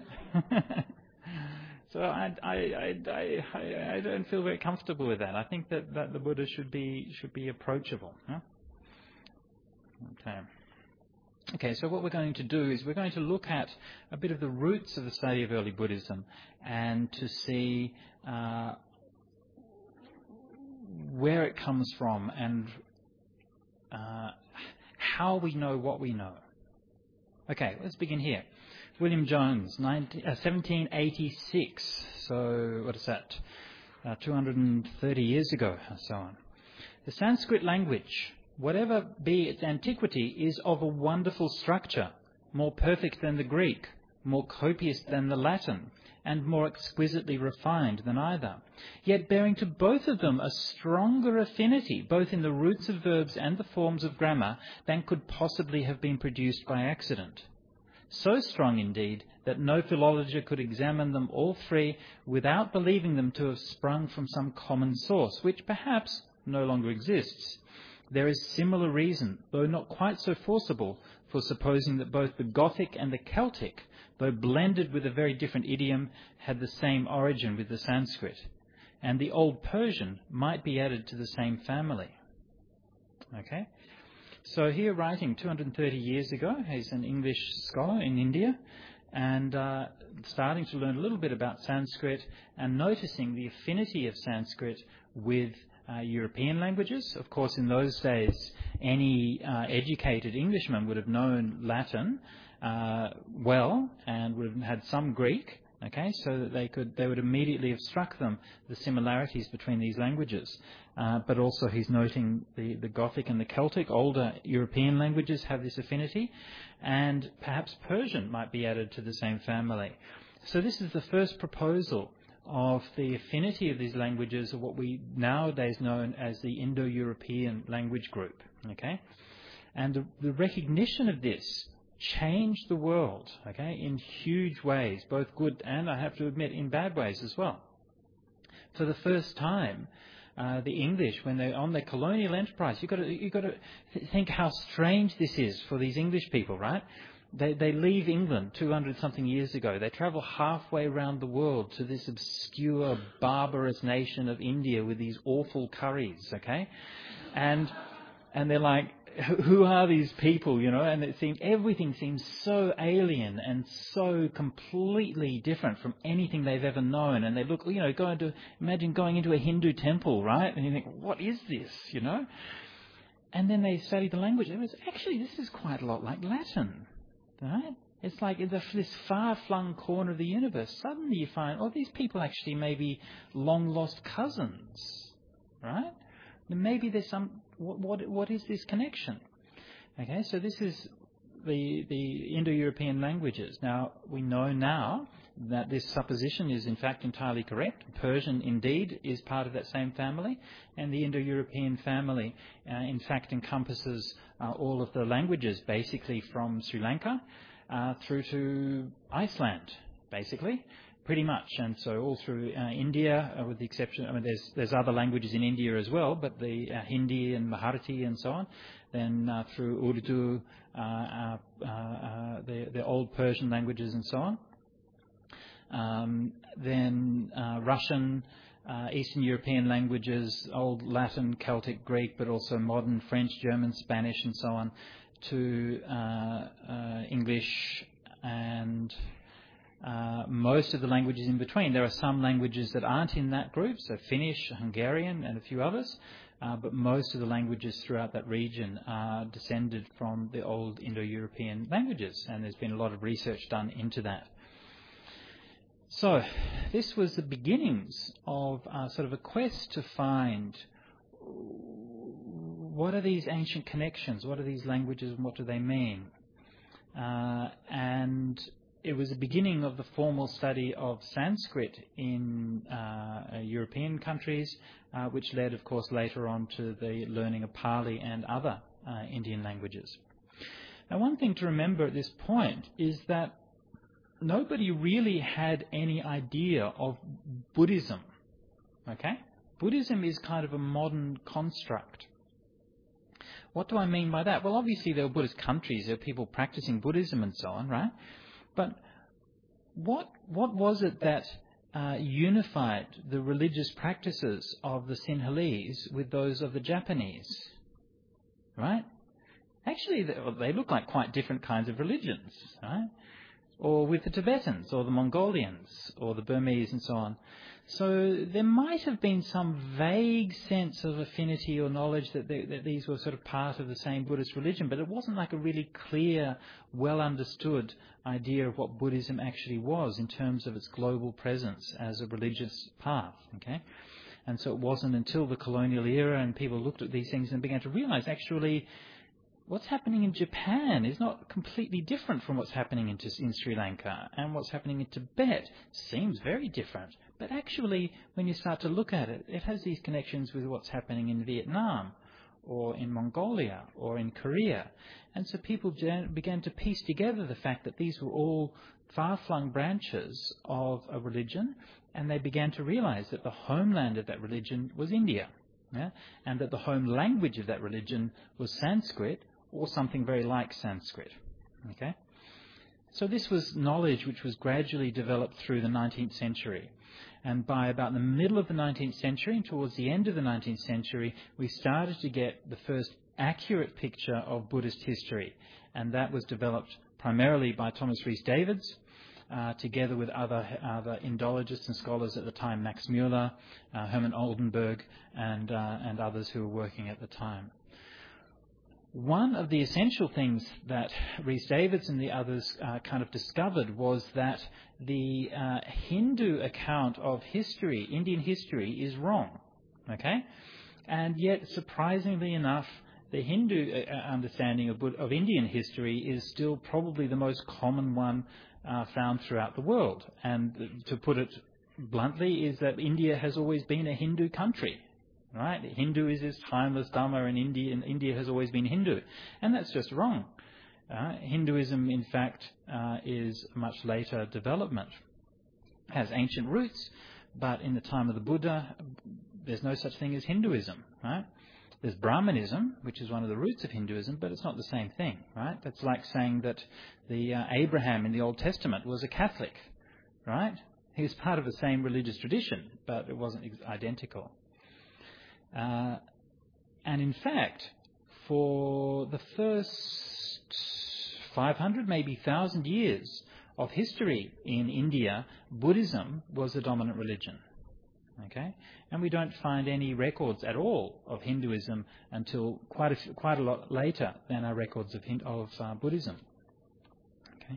S1: So I, I, I, I, I don't feel very comfortable with that. I think that, that the Buddha should be should be approachable. Huh? Okay. Okay, so what we're going to do is we're going to look at a bit of the roots of the study of early Buddhism and to see uh, where it comes from and uh, how we know what we know. Okay, let's begin here. William Jones, nineteen, uh, seventeen eighty-six, so what is that, uh, two hundred thirty years ago and so on. The Sanskrit language, whatever be its antiquity, is of a wonderful structure, more perfect than the Greek, more copious than the Latin, and more exquisitely refined than either, yet bearing to both of them a stronger affinity, both in the roots of verbs and the forms of grammar, than could possibly have been produced by accident. So strong, indeed, that no philologer could examine them all three without believing them to have sprung from some common source, which perhaps no longer exists. There is similar reason, though not quite so forcible, for supposing that both the Gothic and the Celtic, though blended with a very different idiom, had the same origin with the Sanskrit, and the Old Persian might be added to the same family. Okay? So here, writing two hundred thirty years ago, he's an English scholar in India, and uh, starting to learn a little bit about Sanskrit and noticing the affinity of Sanskrit with uh, European languages. Of course, in those days, any uh, educated Englishman would have known Latin uh, well and would have had some Greek. Okay, so that they could, they would immediately have struck them the similarities between these languages. Uh, but also he's noting the, the Gothic and the Celtic, older European languages have this affinity, and perhaps Persian might be added to the same family. So this is the first proposal of the affinity of these languages, of what we nowadays know as the Indo-European language group. Okay, and the, the recognition of this changed the world, okay, in huge ways, both good and, I have to admit, in bad ways as well. For the first time, uh, the English, when they're on their colonial enterprise, you've got to, you've got to think how strange this is for these English people, right? They, they leave England two hundred something years ago. They travel halfway around the world to this obscure, barbarous nation of India with these awful curries, okay? And, and they're like, who are these people, you know? And it seems everything seems so alien and so completely different from anything they've ever known. And they look, you know, going to imagine going into a Hindu temple, right? And you think, what is this, you know? And then they study the language. And it's actually, this is quite a lot like Latin, right? It's like in the, this far-flung corner of the universe. Suddenly you find, oh, these people actually may be long-lost cousins, right? Maybe there's some, what, what, what is this connection? Okay, so this is the, the Indo-European languages. Now, we know now that this supposition is in fact entirely correct. Persian indeed is part of that same family, and the Indo-European family uh, in fact encompasses uh, all of the languages basically from Sri Lanka uh, through to Iceland, basically. Pretty much, and so all through uh, India, uh, with the exception, I mean, there's there's other languages in India as well, but the uh, Hindi and Marathi and so on. Then uh, through Urdu, uh, uh, uh, the the old Persian languages and so on. Um, then uh, Russian, uh, Eastern European languages, old Latin, Celtic, Greek, but also modern French, German, Spanish, and so on, to uh, uh, English and Uh, most of the languages in between. There are some languages that aren't in that group, so Finnish, Hungarian, and a few others, uh, but most of the languages throughout that region are descended from the old Indo-European languages, and there's been a lot of research done into that. So, this was the beginnings of uh, sort of a quest to find what are these ancient connections, what are these languages, and what do they mean? Uh, and It was the beginning of the formal study of Sanskrit in uh, European countries, uh, which led, of course, later on to the learning of Pali and other uh, Indian languages. Now, one thing to remember at this point is that nobody really had any idea of Buddhism. Okay? Buddhism is kind of a modern construct. What do I mean by that? Well, obviously there were Buddhist countries, there were people practicing Buddhism and so on, right? But what what was it that uh, unified the religious practices of the Sinhalese with those of the Japanese? Right? Actually, they, well, they look like quite different kinds of religions, right? Or with the Tibetans, or the Mongolians, or the Burmese, and so on. So there might have been some vague sense of affinity or knowledge that, they, that these were sort of part of the same Buddhist religion, but it wasn't like a really clear, well-understood idea of what Buddhism actually was in terms of its global presence as a religious path. Okay, and so it wasn't until the colonial era and people looked at these things and began to realize, actually, what's happening in Japan is not completely different from what's happening in, in Sri Lanka, and what's happening in Tibet seems very different. But actually, when you start to look at it, it has these connections with what's happening in Vietnam, or in Mongolia, or in Korea. And so people began to piece together the fact that these were all far-flung branches of a religion, and they began to realize that the homeland of that religion was India, yeah? And that the home language of that religion was Sanskrit, or something very like Sanskrit. Okay? So this was knowledge which was gradually developed through the nineteenth century. And by about the middle of the nineteenth century and towards the end of the nineteenth century, we started to get the first accurate picture of Buddhist history. And that was developed primarily by Thomas Rhys-Davids, uh, together with other, other Indologists and scholars at the time, Max Mueller, uh, Hermann Oldenburg, and, uh, and others who were working at the time. One of the essential things that Rhys-Davids and the others uh, kind of discovered was that the uh, Hindu account of history, Indian history, is wrong. Okay? And yet, surprisingly enough, the Hindu uh, understanding of, of Indian history is still probably the most common one uh, found throughout the world. And to put it bluntly, is that India has always been a Hindu country. Right? Hindu is this timeless Dhamma, and India, and India has always been Hindu. And that's just wrong. Uh, Hinduism, in fact, uh, is a much later development. It has ancient roots, but in the time of the Buddha, there's no such thing as Hinduism. Right? There's Brahmanism, which is one of the roots of Hinduism, but it's not the same thing. Right? That's like saying that the uh, Abraham in the Old Testament was a Catholic. Right? He was part of the same religious tradition, but it wasn't identical. Uh, and in fact, for the first five hundred, maybe one thousand years of history in India, Buddhism was the dominant religion. Okay? And we don't find any records at all of Hinduism until quite a, quite a lot later than our records of, of uh, Buddhism. Okay?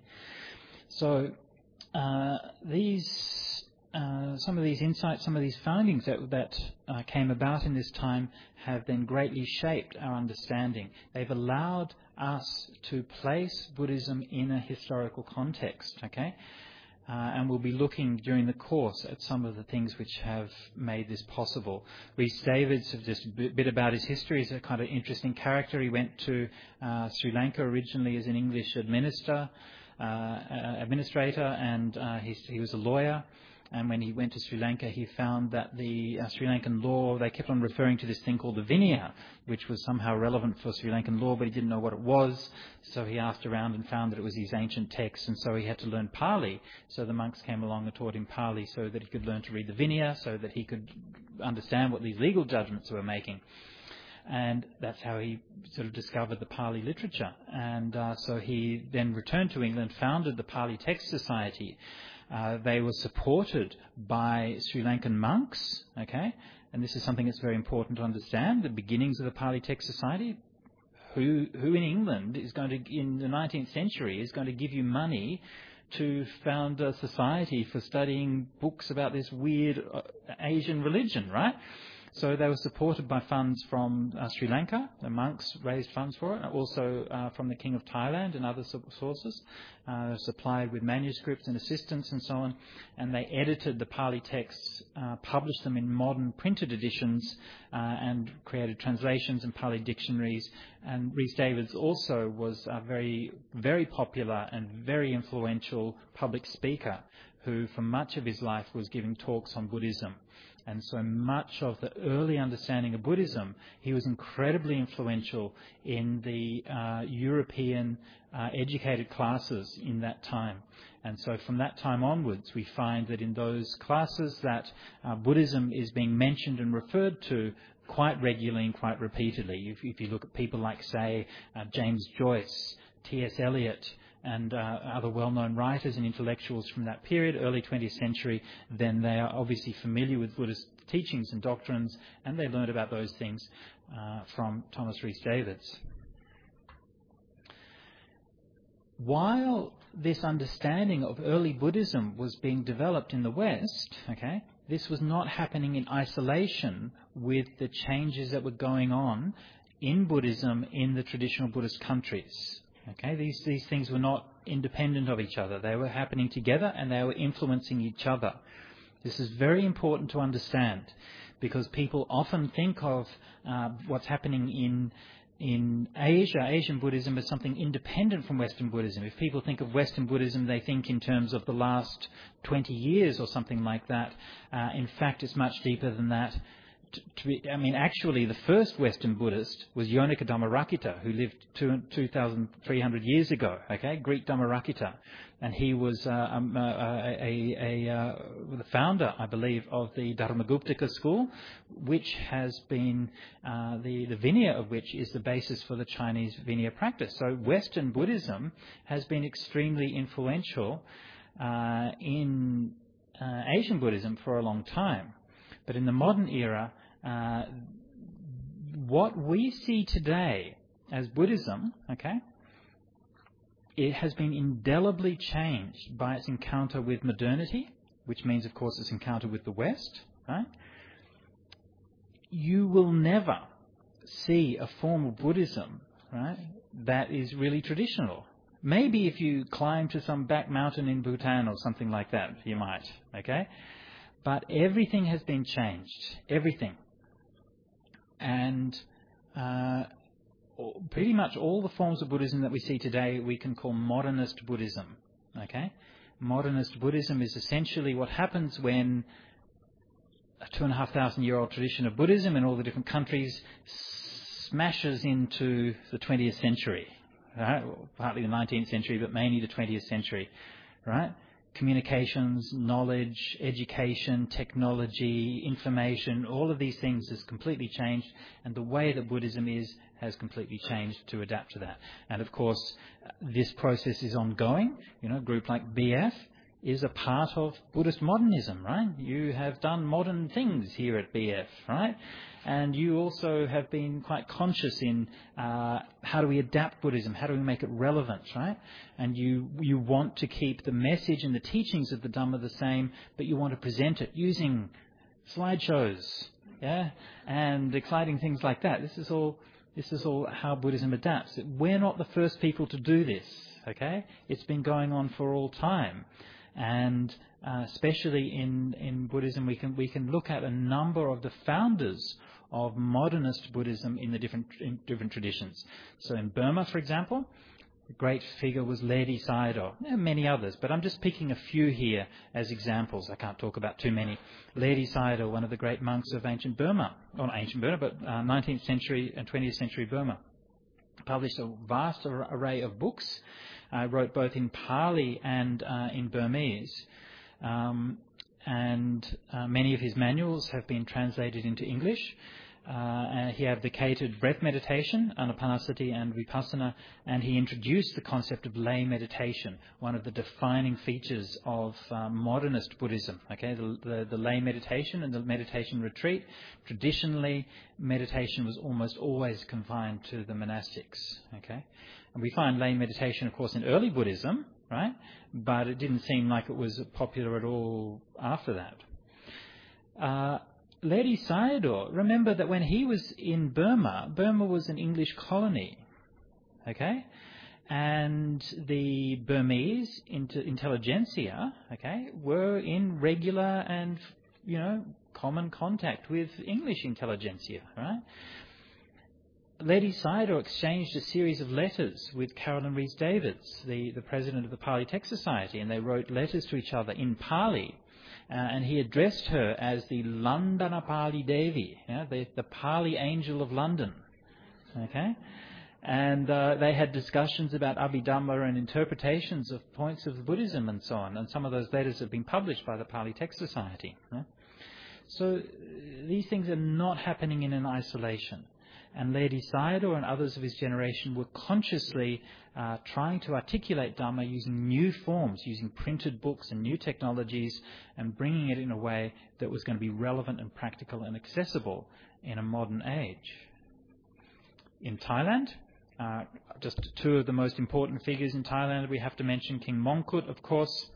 S1: So uh, these... Uh, some of these insights, some of these findings that, that uh, came about in this time have then greatly shaped our understanding. They've allowed us to place Buddhism in a historical context, okay? Uh, and we'll be looking during the course at some of the things which have made this possible. Rhys-Davids, just a bit about his history, is a kind of interesting character. He went to uh, Sri Lanka originally as an English administrator, uh, administrator and uh, he, he was a lawyer. And when he went to Sri Lanka, he found that the uh, Sri Lankan law, they kept on referring to this thing called the Vinaya, which was somehow relevant for Sri Lankan law, but he didn't know what it was. So he asked around and found that it was these ancient texts, and so he had to learn Pali. So the monks came along and taught him Pali so that he could learn to read the Vinaya, so that he could understand what these legal judgments were making. And that's how he sort of discovered the Pali literature. And uh, so he then returned to England, founded the Pali Text Society. Uh, they were supported by Sri Lankan monks, okay? And this is something that's very important to understand. The beginnings of the Pali Text Society, who, who in England is going to, in the nineteenth century, is going to give you money to found a society for studying books about this weird uh, Asian religion, right? So they were supported by funds from uh, Sri Lanka. The monks raised funds for it, and also uh, from the King of Thailand and other sources, uh, supplied with manuscripts and assistance and so on. And they edited the Pali texts, uh, published them in modern printed editions, uh, and created translations and Pali dictionaries. And Rhys-Davids also was a very, very popular and very influential public speaker who, for much of his life, was giving talks on Buddhism. And so much of the early understanding of Buddhism, he was incredibly influential in the uh, European uh, educated classes in that time. And so from that time onwards, we find that in those classes that uh, Buddhism is being mentioned and referred to quite regularly and quite repeatedly. If, if you look at people like, say, uh, James Joyce, T S Eliot, and uh, other well-known writers and intellectuals from that period, early twentieth century, then they are obviously familiar with Buddhist teachings and doctrines, and they learned about those things uh, from Thomas Rhys-Davids. While this understanding of early Buddhism was being developed in the West, okay, this was not happening in isolation with the changes that were going on in Buddhism in the traditional Buddhist countries. Okay, these these things were not independent of each other. They were happening together and they were influencing each other. This is very important to understand, because people often think of uh, what's happening in in Asia, Asian Buddhism, as something independent from Western Buddhism. If people think of Western Buddhism, they think in terms of the last twenty years or something like that. Uh, in fact, it's much deeper than that. To, to be, I mean, actually, the first Western Buddhist was Yonika Dhammarakkhita, who lived two thousand three hundred years ago, okay, Greek Dhammarakkhita. And he was uh, um, uh, a, a, a, uh, the founder, I believe, of the Dharmaguptaka school, which has been, uh, the, the Vinaya of which is the basis for the Chinese Vinaya practice. So Western Buddhism has been extremely influential uh, in uh, Asian Buddhism for a long time. But in the modern era, uh, what we see today as Buddhism, okay, it has been indelibly changed by its encounter with modernity, which means, of course, its encounter with the West, right? You will never see a form of Buddhism, right, that is really traditional. Maybe if you climb to some back mountain in Bhutan or something like that, you might, okay? But everything has been changed, everything. And uh, pretty much all the forms of Buddhism that we see today we can call modernist Buddhism, okay? Modernist Buddhism is essentially what happens when a two and a half thousand year old tradition of Buddhism in all the different countries smashes into the twentieth century, right? Well, partly the nineteenth century, but mainly the twentieth century, right? Communications, knowledge, education, technology, information, all of these things has completely changed, and the way that Buddhism is has completely changed to adapt to that. And of course, this process is ongoing. You know, a group like B F is a part of Buddhist modernism, right? You have done modern things here at B F, right? And you also have been quite conscious in uh, how do we adapt Buddhism, how do we make it relevant, right? And you you want to keep the message and the teachings of the Dhamma the same, but you want to present it using slideshows, yeah, and exciting things like that. This is all this is all how Buddhism adapts. We're not the first people to do this, okay? It's been going on for all time. And uh, especially in, in Buddhism, we can we can look at a number of the founders of modernist Buddhism in the different in different traditions. So in Burma, for example, the great figure was Ledi Sayadaw. There are many others, but I'm just picking a few here as examples. I can't talk about too many. Ledi Sayadaw, one of the great monks of ancient Burma, or not ancient Burma, but uh, nineteenth century and twentieth century Burma, published a vast ar- array of books. I wrote both in Pali and uh, in Burmese, um, and uh, many of his manuals have been translated into English. Uh, and he advocated breath meditation, anapanasati and vipassana, and he introduced the concept of lay meditation, one of the defining features of uh, modernist Buddhism. Okay, the, the, the lay meditation and the meditation retreat. Traditionally, meditation was almost always confined to the monastics. Okay. And we find lay meditation, of course, in early Buddhism, right? But it didn't seem like it was popular at all after that. Uh, Ledi Sayadaw, remember that when he was in Burma, Burma was an English colony, okay? And the Burmese intelligentsia, okay, were in regular and, you know, common contact with English intelligentsia, right? Ledi Sayadaw exchanged a series of letters with Carolyn Rees Davids, the, the president of the Pali Text Society, and they wrote letters to each other in Pali. Uh, and he addressed her as the Landana Pali Devi, you know, the, the Pali angel of London. Okay? And uh, they had discussions about Abhidhamma and interpretations of points of Buddhism and so on. And some of those letters have been published by the Pali Text Society. You know? So these things are not happening in an isolation. And Ledi Sayadaw and others of his generation were consciously uh, trying to articulate Dhamma using new forms, using printed books and new technologies, and bringing it in a way that was going to be relevant and practical and accessible in a modern age. In Thailand, uh, just two of the most important figures in Thailand we have to mention. King Mongkut, of course,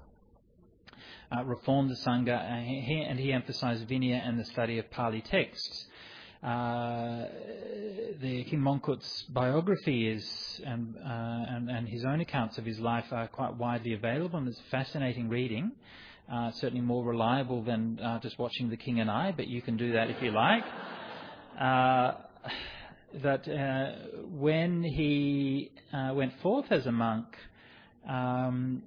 S1: uh, reformed the Sangha, and he, and he emphasized Vinaya and the study of Pali texts. uh, the King Mongkut's biography is, and, uh, and and his own accounts of his life are quite widely available, and it's fascinating reading. Uh, certainly more reliable than uh, just watching The King and I, but you can do that if you like. Uh, that uh, when he uh, went forth as a monk, um,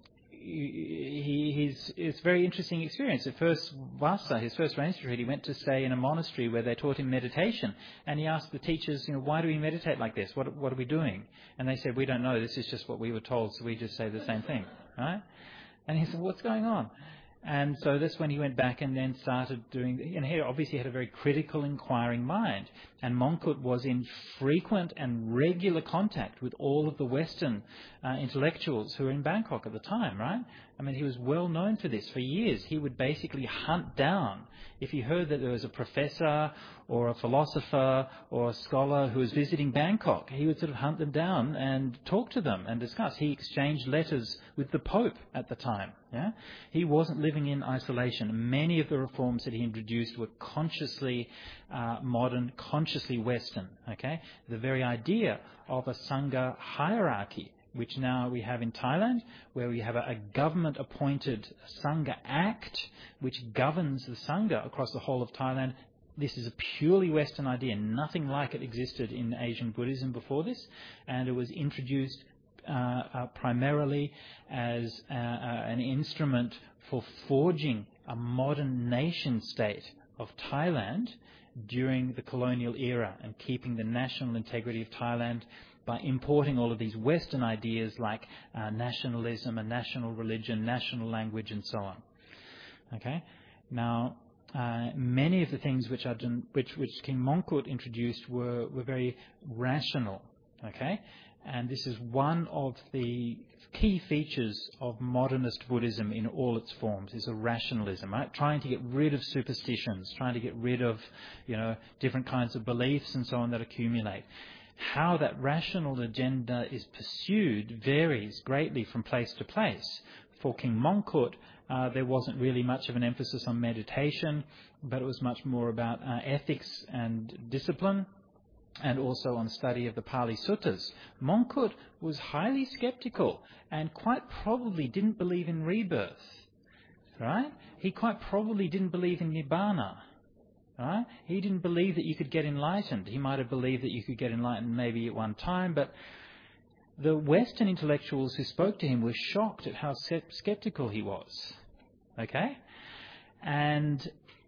S1: he, he's, it's a very interesting experience. At first, Vasa, his first rains retreat, he went to stay in a monastery where they taught him meditation. And he asked the teachers, you know, why do we meditate like this? What, what are we doing? And they said, we don't know. This is just what we were told, so we just say the same thing. Right? And he said, what's going on? And so that's when he went back and then started doing, and he obviously had a very critical, inquiring mind. And Mongkut was in frequent and regular contact with all of the Western uh, intellectuals who were in Bangkok at the time, right? I mean, he was well known for this for years. He would basically hunt down, if he heard that there was a professor or a philosopher or a scholar who was visiting Bangkok, he would sort of hunt them down and talk to them and discuss. He exchanged letters with the Pope at the time. Yeah, he wasn't living in isolation. Many of the reforms that he introduced were consciously uh, modern, consciously Western. Okay, the very idea of a Sangha hierarchy, which now we have in Thailand, where we have a, a government-appointed Sangha Act which governs the Sangha across the whole of Thailand. This is a purely Western idea. Nothing like it existed in Asian Buddhism before this, and it was introduced uh, uh, primarily as uh, uh, an instrument for forging a modern nation-state of Thailand during the colonial era and keeping the national integrity of Thailand by importing all of these Western ideas like uh, nationalism and national religion, national language, and so on. Okay, now uh, many of the things which, are done, which which King Mongkut introduced were were very rational. Okay, and this is one of the key features of modernist Buddhism in all its forms, is a rationalism, right? Trying to get rid of superstitions, trying to get rid of, you know, different kinds of beliefs and so on that accumulate. How that rational agenda is pursued varies greatly from place to place. For King Mongkut, uh, there wasn't really much of an emphasis on meditation, but it was much more about uh, ethics and discipline, and also on study of the Pali Suttas. Mongkut was highly skeptical and quite probably didn't believe in rebirth. Right? He quite probably didn't believe in Nibbana. Right? He didn't believe that you could get enlightened. He might have believed that you could get enlightened maybe at one time, but the Western intellectuals who spoke to him were shocked at how skeptical he was. Okay? And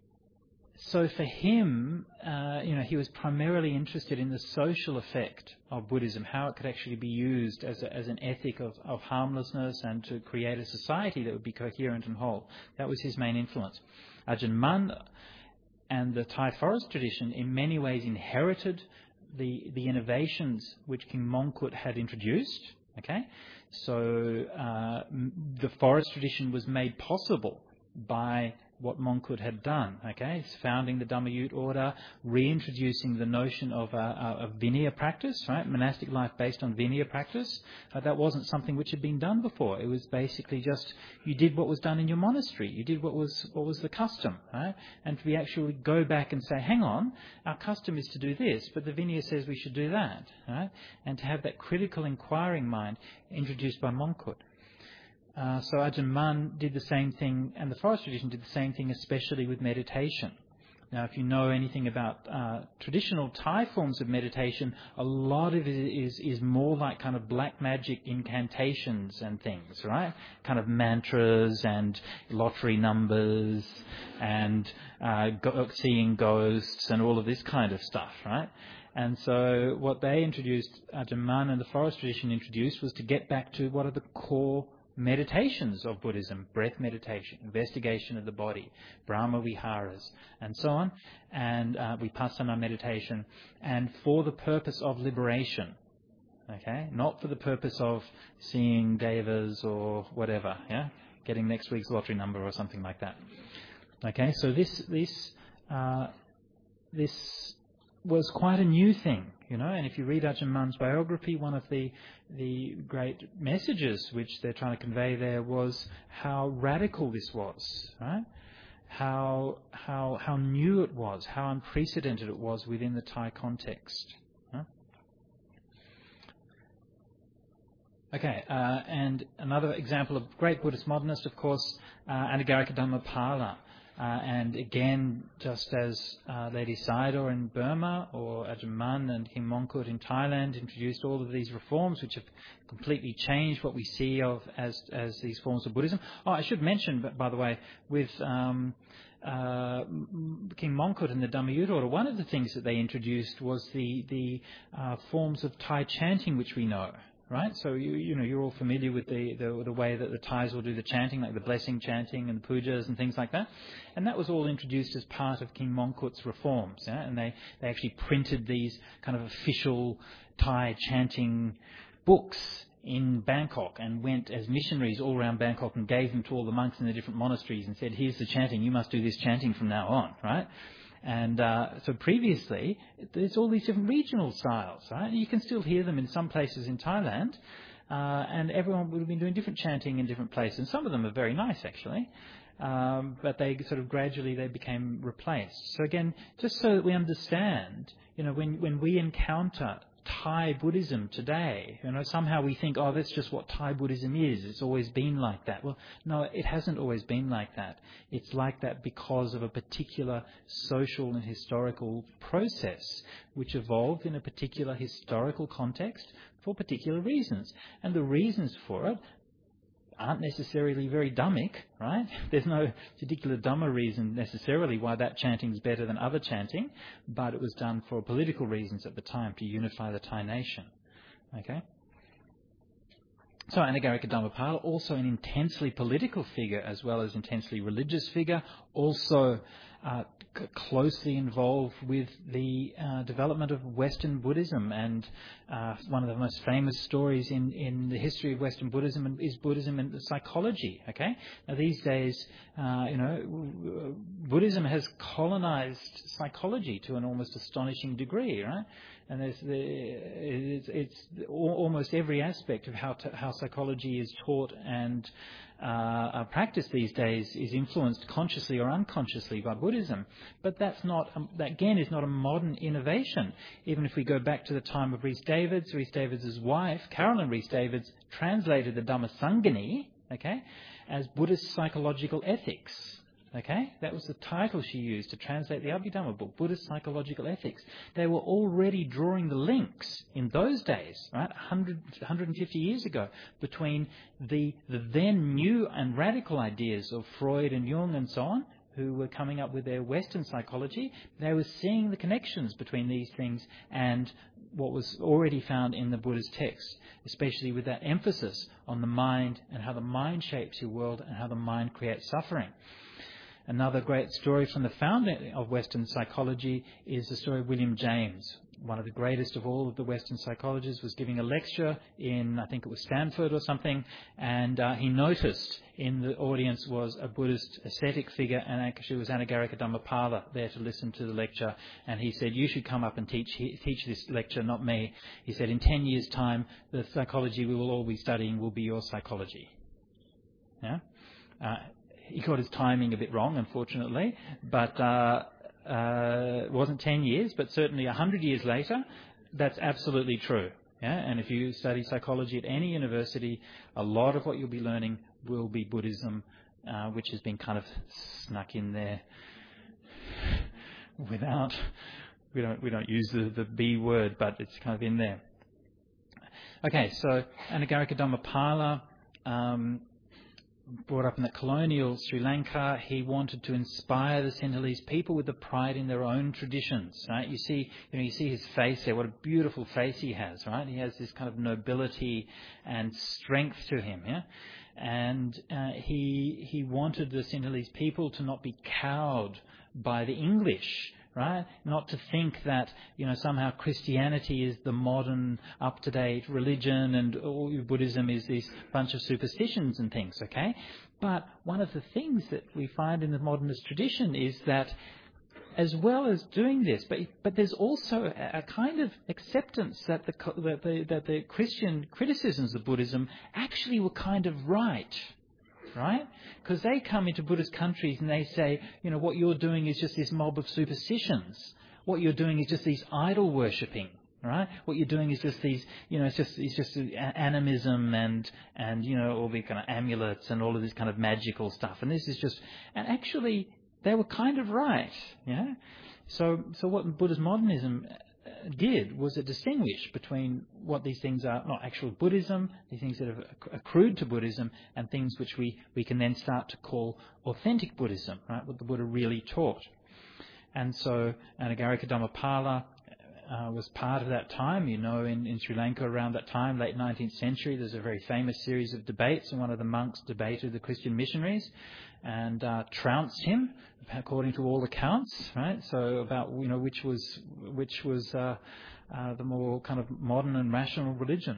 S1: so for him, uh, you know, he was primarily interested in the social effect of Buddhism, how it could actually be used as, a, as an ethic of, of harmlessness and to create a society that would be coherent and whole. That was his main influence. Ajahn Mun and the Thai forest tradition in many ways inherited the the innovations which King Mongkut had introduced. Okay, so uh, the forest tradition was made possible by what Mongkut had done. Okay, it's founding the Dhammayut order, reintroducing the notion of a, a, a Vinaya practice, right? Monastic life based on Vinaya practice. Uh, that wasn't something which had been done before. It was basically just you did what was done in your monastery. You did what was what was the custom, right? And we actually go back and say, hang on, our custom is to do this, but the Vinaya says we should do that, right? And to have that critical inquiring mind introduced by Mongkut. Uh, so Ajahn Mun did the same thing, and the forest tradition did the same thing, especially with meditation. Now, if you know anything about uh, traditional Thai forms of meditation, a lot of it is, is more like kind of black magic incantations and things, right? Kind of mantras and lottery numbers and uh, go- seeing ghosts and all of this kind of stuff, right? And so what they introduced, Ajahn Mun and the forest tradition introduced, was to get back to what are the core meditations of Buddhism: breath meditation, investigation of the body, Brahma Viharas, and so on, and uh, Vipassana meditation, and for the purpose of liberation. Okay, not for the purpose of seeing devas or whatever. Yeah, getting next week's lottery number or something like that. Okay, so this this uh, this was quite a new thing, you know, and if you read Ajahn Mun's biography, one of the the great messages which they're trying to convey there was how radical this was, right? how how how new it was, how unprecedented it was within the Thai context. Huh? Okay, uh, and another example of great Buddhist modernist, of course, uh, Anagarika Dhammapala. Uh, and again, just as uh, Lady Sayadaw in Burma or Ajahn Mun and King Mongkut in Thailand introduced all of these reforms which have completely changed what we see of as as these forms of Buddhism. Oh, I should mention, by the way, with um, uh, King Mongkut and the Dhammayutta Order, one of the things that they introduced was the, the uh, forms of Thai chanting which we know. Right, so you you know you're all familiar with the, the the way that the Thais will do the chanting, like the blessing chanting and the pujas and things like that, and that was all introduced as part of King Mongkut's reforms. Yeah? And they, they actually printed these kind of official Thai chanting books in Bangkok and went as missionaries all around Bangkok and gave them to all the monks in the different monasteries and said, "Here's the chanting. You must do this chanting from now on." Right. And uh, so previously, there's all these different regional styles, right? You can still hear them in some places in Thailand, uh, and everyone would have been doing different chanting in different places. And some of them are very nice, actually, um, but they sort of gradually they became replaced. So again, just so that we understand, you know, when when we encounter Thai Buddhism today, you know, somehow we think, oh, that's just what Thai Buddhism is. It's always been like that. Well, no, it hasn't always been like that. It's like that because of a particular social and historical process which evolved in a particular historical context for particular reasons. And the reasons for it aren't necessarily very Dhammic, right? There's no particular Dhamma reason necessarily why that chanting is better than other chanting, but it was done for political reasons at the time to unify the Thai nation. Okay? So Anagarika Dhammapala, also an intensely political figure as well as intensely religious figure, also uh, c- closely involved with the uh, development of Western Buddhism. And uh, one of the most famous stories in, in the history of Western Buddhism is Buddhism and psychology. Okay, now these days, uh, you know, Buddhism has colonized psychology to an almost astonishing degree, right? And there's the, it's, it's almost every aspect of how to, how psychology is taught and uh, practiced these days is influenced consciously or unconsciously by Buddhism. But that's not, um, that again is not a modern innovation. Even if we go back to the time of Rhys Davids, Rhys Davids' wife, Carolyn Rhys Davids, translated the Dhammasangani, okay, as Buddhist psychological ethics. Okay, that was the title she used to translate the Abhidhamma book, Buddhist Psychological Ethics. They were already drawing the links in those days, right, one hundred, one hundred fifty years ago, between the, the then new and radical ideas of Freud and Jung and so on, who were coming up with their Western psychology. They were seeing the connections between these things and what was already found in the Buddha's text, especially with that emphasis on the mind and how the mind shapes your world and how the mind creates suffering. Another great story from the founder of Western psychology is the story of William James. One of the greatest of all of the Western psychologists was giving a lecture in, I think it was Stanford or something, and uh, he noticed in the audience was a Buddhist ascetic figure, and actually it was Anagarika Dhammapala there to listen to the lecture. And he said, "You should come up and teach teach this lecture, not me." He said, "In ten years' time, the psychology we will all be studying will be your psychology." Yeah. Uh, He got his timing a bit wrong, unfortunately, but uh, uh, it wasn't ten years, but certainly one hundred years later, that's absolutely true. Yeah? And if you study psychology at any university, a lot of what you'll be learning will be Buddhism, uh, which has been kind of snuck in there without, we don't we don't use the, the B word, but it's kind of in there. Okay, so Anagarika Dhammapala, um, brought up in the colonial Sri Lanka, he wanted to inspire the Sinhalese people with the pride in their own traditions. Right? You see, you know, you see his face there. What a beautiful face he has. Right? He has this kind of nobility and strength to him. Yeah, and uh, he he wanted the Sinhalese people to not be cowed by the English. Right? Not to think that, you know, somehow Christianity is the modern, up-to-date religion and all Buddhism is this bunch of superstitions and things, okay? But one of the things that we find in the modernist tradition is that as well as doing this, but but there's also a, a kind of acceptance that the, that the that the Christian criticisms of Buddhism actually were kind of right. right? Because they come into Buddhist countries and they say, you know, what you're doing is just this mob of superstitions. What you're doing is just these idol worshipping, right? What you're doing is just these, you know, it's just it's just animism and and you know all the kind of amulets and all of this kind of magical stuff. And this is just, and actually they were kind of right, yeah. So so what Buddhist modernism did was it distinguished between what these things are, not actual Buddhism, these things that have accrued to Buddhism, and things which we, we can then start to call authentic Buddhism, right? What the Buddha really taught. And so Anagarika Dhammapala uh, was part of that time. You know, in, in Sri Lanka around that time, late nineteenth century, there's a very famous series of debates, and one of the monks debated the Christian missionaries and uh, trounced him, according to all accounts, right? So about, you know, which was which was uh, uh, the more kind of modern and rational religion.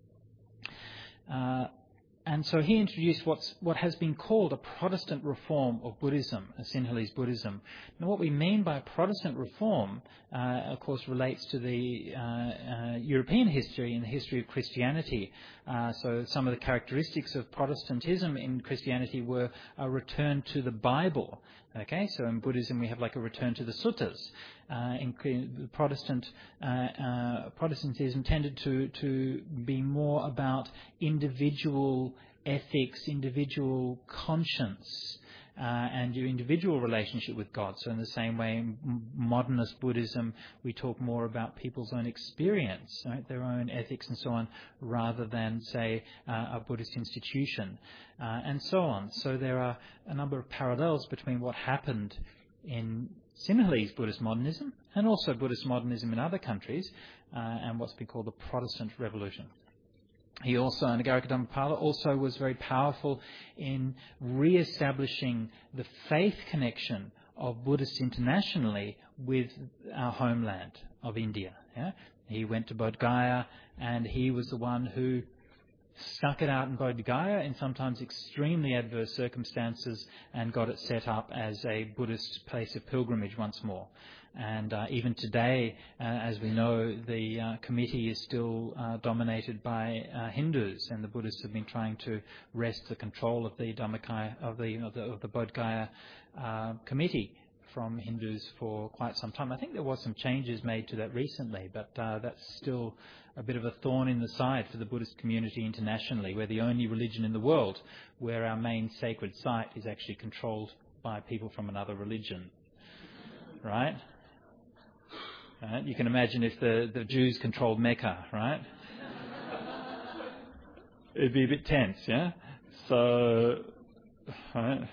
S1: Uh, And so he introduced what's, what has been called a Protestant reform of Buddhism, a Sinhalese Buddhism. Now, what we mean by Protestant reform, uh, of course, relates to the uh, uh, European history and the history of Christianity. Uh, so some of the characteristics of Protestantism in Christianity were a return to the Bible. Okay, so in Buddhism we have like a return to the suttas. Uh, in Protestant uh, uh, Protestantism tended to to be more about individual ethics, individual conscience, uh, and your individual relationship with God. So in the same way, in modernist Buddhism, we talk more about people's own experience, right, their own ethics and so on, rather than, say, uh, a Buddhist institution, uh, and so on. So there are a number of parallels between what happened in Sinhalese Buddhist modernism and also Buddhist modernism in other countries, uh, and what's been called the Protestant Revolution. He also, Anagarika Dhammapala, also was very powerful in re-establishing the faith connection of Buddhists internationally with our homeland of India. Yeah? He went to Bodh Gaya, and he was the one who stuck it out in Bodh Gaya in sometimes extremely adverse circumstances and got it set up as a Buddhist place of pilgrimage once more. And uh, even today, uh, as we know, the uh, committee is still uh, dominated by uh, Hindus, and the Buddhists have been trying to wrest the control of the Dhammakaya, of the of the, of the Bodh Gaya uh, committee from Hindus for quite some time. I think there was some changes made to that recently, but uh, that's still a bit of a thorn in the side for the Buddhist community internationally. We're the only religion in the world where our main sacred site is actually controlled by people from another religion, right? Right? You can imagine if the, the Jews controlled Mecca, right? It'd be a bit tense, yeah? So, right?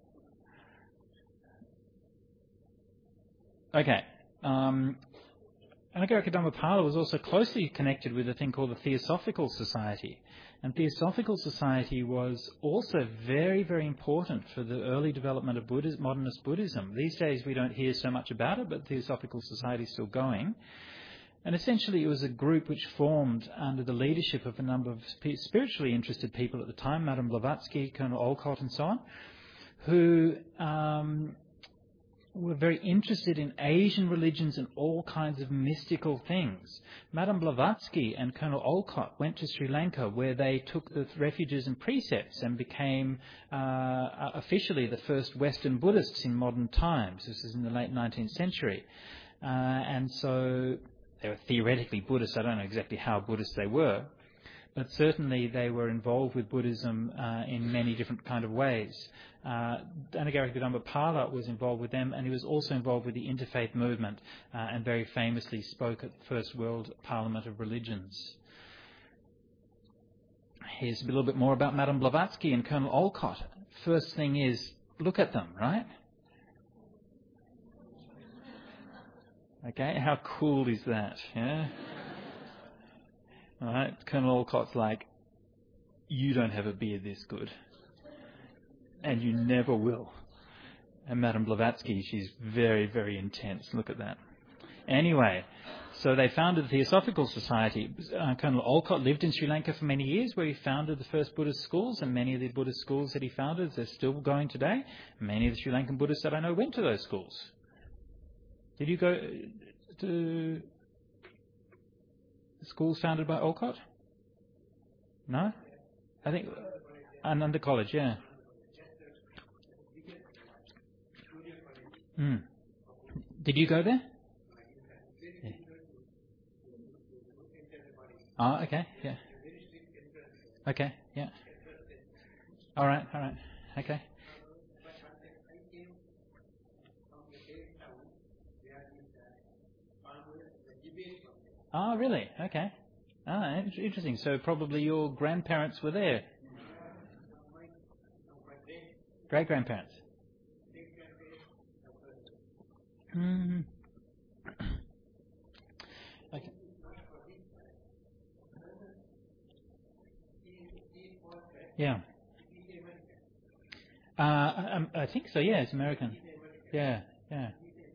S1: Okay. Um, Anagarika Dhammapala was also closely connected with a thing called the Theosophical Society. And Theosophical Society was also very, very important for the early development of Buddhism, modernist Buddhism. These days we don't hear so much about it, but Theosophical Society is still going. And essentially it was a group which formed under the leadership of a number of spiritually interested people at the time, Madame Blavatsky, Colonel Olcott and so on, who um, were very interested in Asian religions and all kinds of mystical things. Madame Blavatsky and Colonel Olcott went to Sri Lanka, where they took the refuges and precepts and became uh, officially the first Western Buddhists in modern times. This is in the late nineteenth century. Uh, and so they were theoretically Buddhists. I don't know exactly how Buddhist they were, but certainly they were involved with Buddhism uh, in many different kind of ways. Uh, Anagarika Dhammapala was involved with them, and he was also involved with the interfaith movement, uh, and very famously spoke at the First World Parliament of Religions. Here's a little bit more about Madame Blavatsky and Colonel Olcott. First thing is, look at them, right? Okay, how cool is that? Yeah. All right, Colonel Olcott's like, you don't have a beard this good. And you never will. And Madame Blavatsky, she's very, very intense. Look at that. Anyway, so they founded the Theosophical Society. Uh, Colonel Olcott lived in Sri Lanka for many years, where he founded the first Buddhist schools, and many of the Buddhist schools that he founded, they're still going today. Many of the Sri Lankan Buddhists that I know went to those schools. Did you go to schools founded by Olcott? No? I think Ananda College, yeah. Mm. Did you go there? Yeah. Oh, okay, yeah. Okay, yeah. All right, all right, okay. Oh, really? Okay. Ah, in- interesting. So probably your grandparents were there. Great grandparents. Mm. Okay. Yeah. Uh, I, I think so. Yeah, it's American. Yeah, yeah.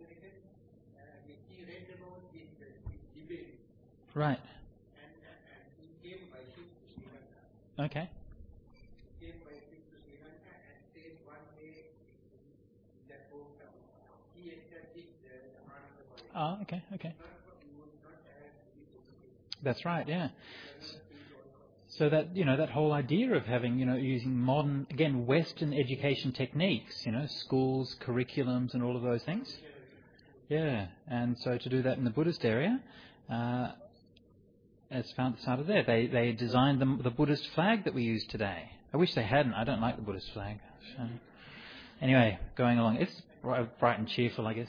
S1: Right. Okay. Oh, okay, okay. That's right, yeah. So that, you know, that whole idea of having, you know, using modern, again, Western education techniques, you know, schools, curriculums and all of those things. Yeah, and so to do that in the Buddhist area, uh, it's found started there. They they designed the, the Buddhist flag that we use today. I wish they hadn't. I don't like the Buddhist flag. So, anyway, going along. It's bright, bright and cheerful, I guess.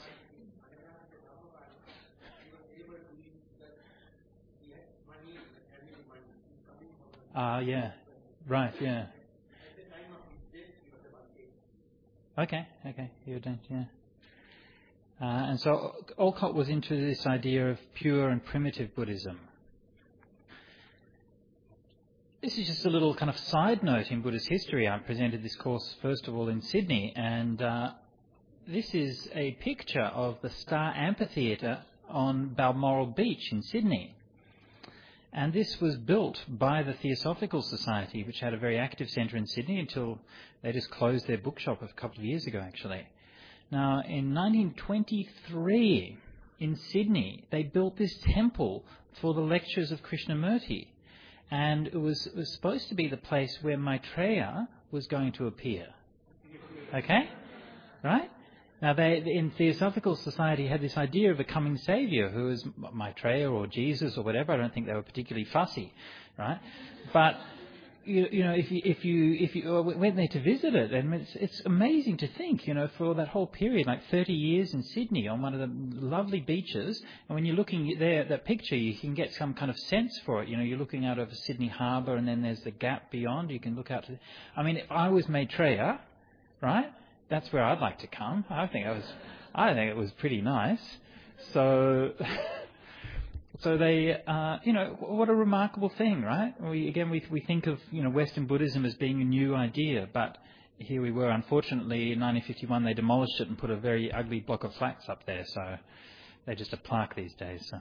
S1: Ah, uh, yeah. Right, yeah. Okay, okay. You don't, yeah. Uh, and so Olcott was into this idea of pure and primitive Buddhism. This is just a little kind of side note in Buddhist history. I presented this course first of all in Sydney, and uh, this is a picture of the Star Amphitheatre on Balmoral Beach in Sydney. And this was built by the Theosophical Society, which had a very active centre in Sydney until they just closed their bookshop a couple of years ago, actually. Now, in nineteen twenty-three, in Sydney, they built this temple for the lectures of Krishnamurti. And it was, it was supposed to be the place where Maitreya was going to appear. Okay? Right? Now, they, in Theosophical Society, had this idea of a coming saviour who was Maitreya or Jesus or whatever. I don't think they were particularly fussy, right? But you, you know, if you if you if you went there to visit it, and it's it's amazing to think, you know, for that whole period, like thirty years in Sydney on one of the lovely beaches, and when you're looking there at that picture, you can get some kind of sense for it. You know, you're looking out over Sydney Harbour, and then there's the gap beyond. You can look out to. I mean, if I was Maitreya, right? That's where I'd like to come. I think I was, I think it was pretty nice. So, so they, uh, you know, what a remarkable thing, right? We again, we we think of you know Western Buddhism as being a new idea, but here we were. Unfortunately, in nineteen fifty-one, they demolished it and put a very ugly block of flats up there. So they're just a plaque these days. So.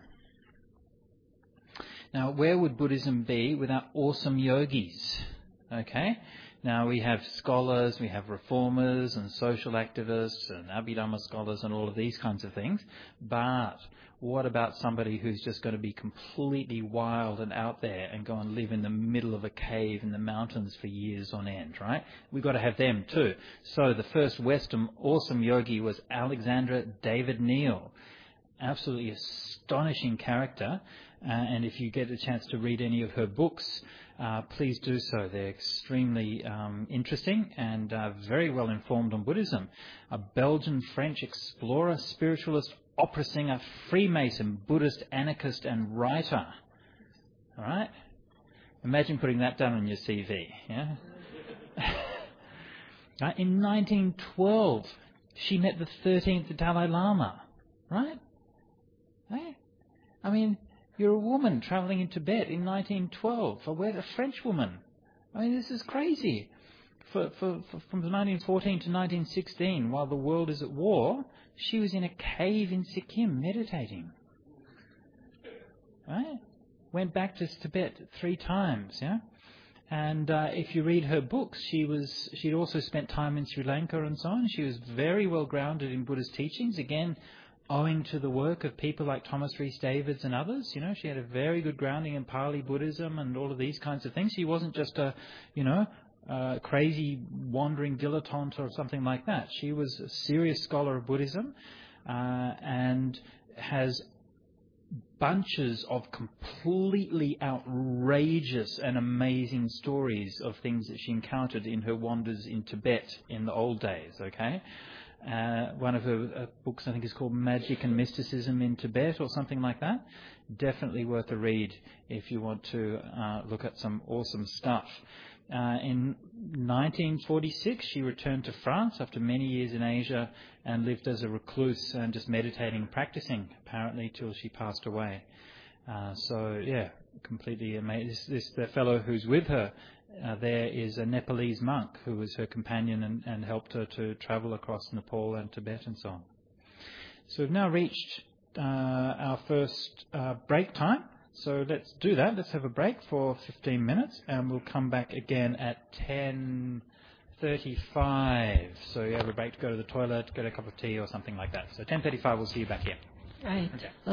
S1: Now, where would Buddhism be without awesome yogis? Okay. Now, we have scholars, we have reformers and social activists and Abhidhamma scholars and all of these kinds of things. But what about somebody who's just going to be completely wild and out there and go and live in the middle of a cave in the mountains for years on end, right? We've got to have them too. So the first Western awesome yogi was Alexandra David Neal. Absolutely astonishing character. Uh, and if you get a chance to read any of her books, uh, please do so. They're extremely um, interesting and uh, very well informed on Buddhism. A Belgian-French explorer, spiritualist, opera singer, Freemason, Buddhist, anarchist and writer. All right? Imagine putting that down on your C V. Yeah? uh, in nineteen twelve, she met the thirteenth Dalai Lama. Right? Hey? I mean... You're a woman travelling in Tibet in nineteen twelve, a, a French woman. I mean, this is crazy. For, for, for, from nineteen fourteen to nineteen sixteen, while the world is at war, she was in a cave in Sikkim meditating. Right? Went back to Tibet three times, yeah? And uh, if you read her books, she was she'd also spent time in Sri Lanka and so on. She was very well grounded in Buddhist teachings. Again, owing to the work of people like Thomas Rhys Davids and others, you know, she had a very good grounding in Pali Buddhism and all of these kinds of things. She wasn't just a, you know, uh, crazy wandering dilettante or something like that. She was a serious scholar of Buddhism uh, and has bunches of completely outrageous and amazing stories of things that she encountered in her wanders in Tibet in the old days, okay? Uh, one of her uh, books, I think, is called Magic and Mysticism in Tibet or something like that. Definitely worth a read if you want to uh, look at some awesome stuff. Uh, in nineteen forty-six, she returned to France after many years in Asia and lived as a recluse and just meditating and practicing, apparently, till she passed away. Uh, so, yeah, completely amazing. This, this, the fellow who's with her uh, there is a Nepalese monk who was her companion and, and helped her to travel across Nepal and Tibet and so on. So we've now reached uh, our first uh, break time. So let's do that. Let's have a break for fifteen minutes, and we'll come back again at ten thirty-five. So you have a break to go to the toilet, get a cup of tea or something like that. So ten thirty-five, we'll see you back here.
S2: Right.
S1: Okay.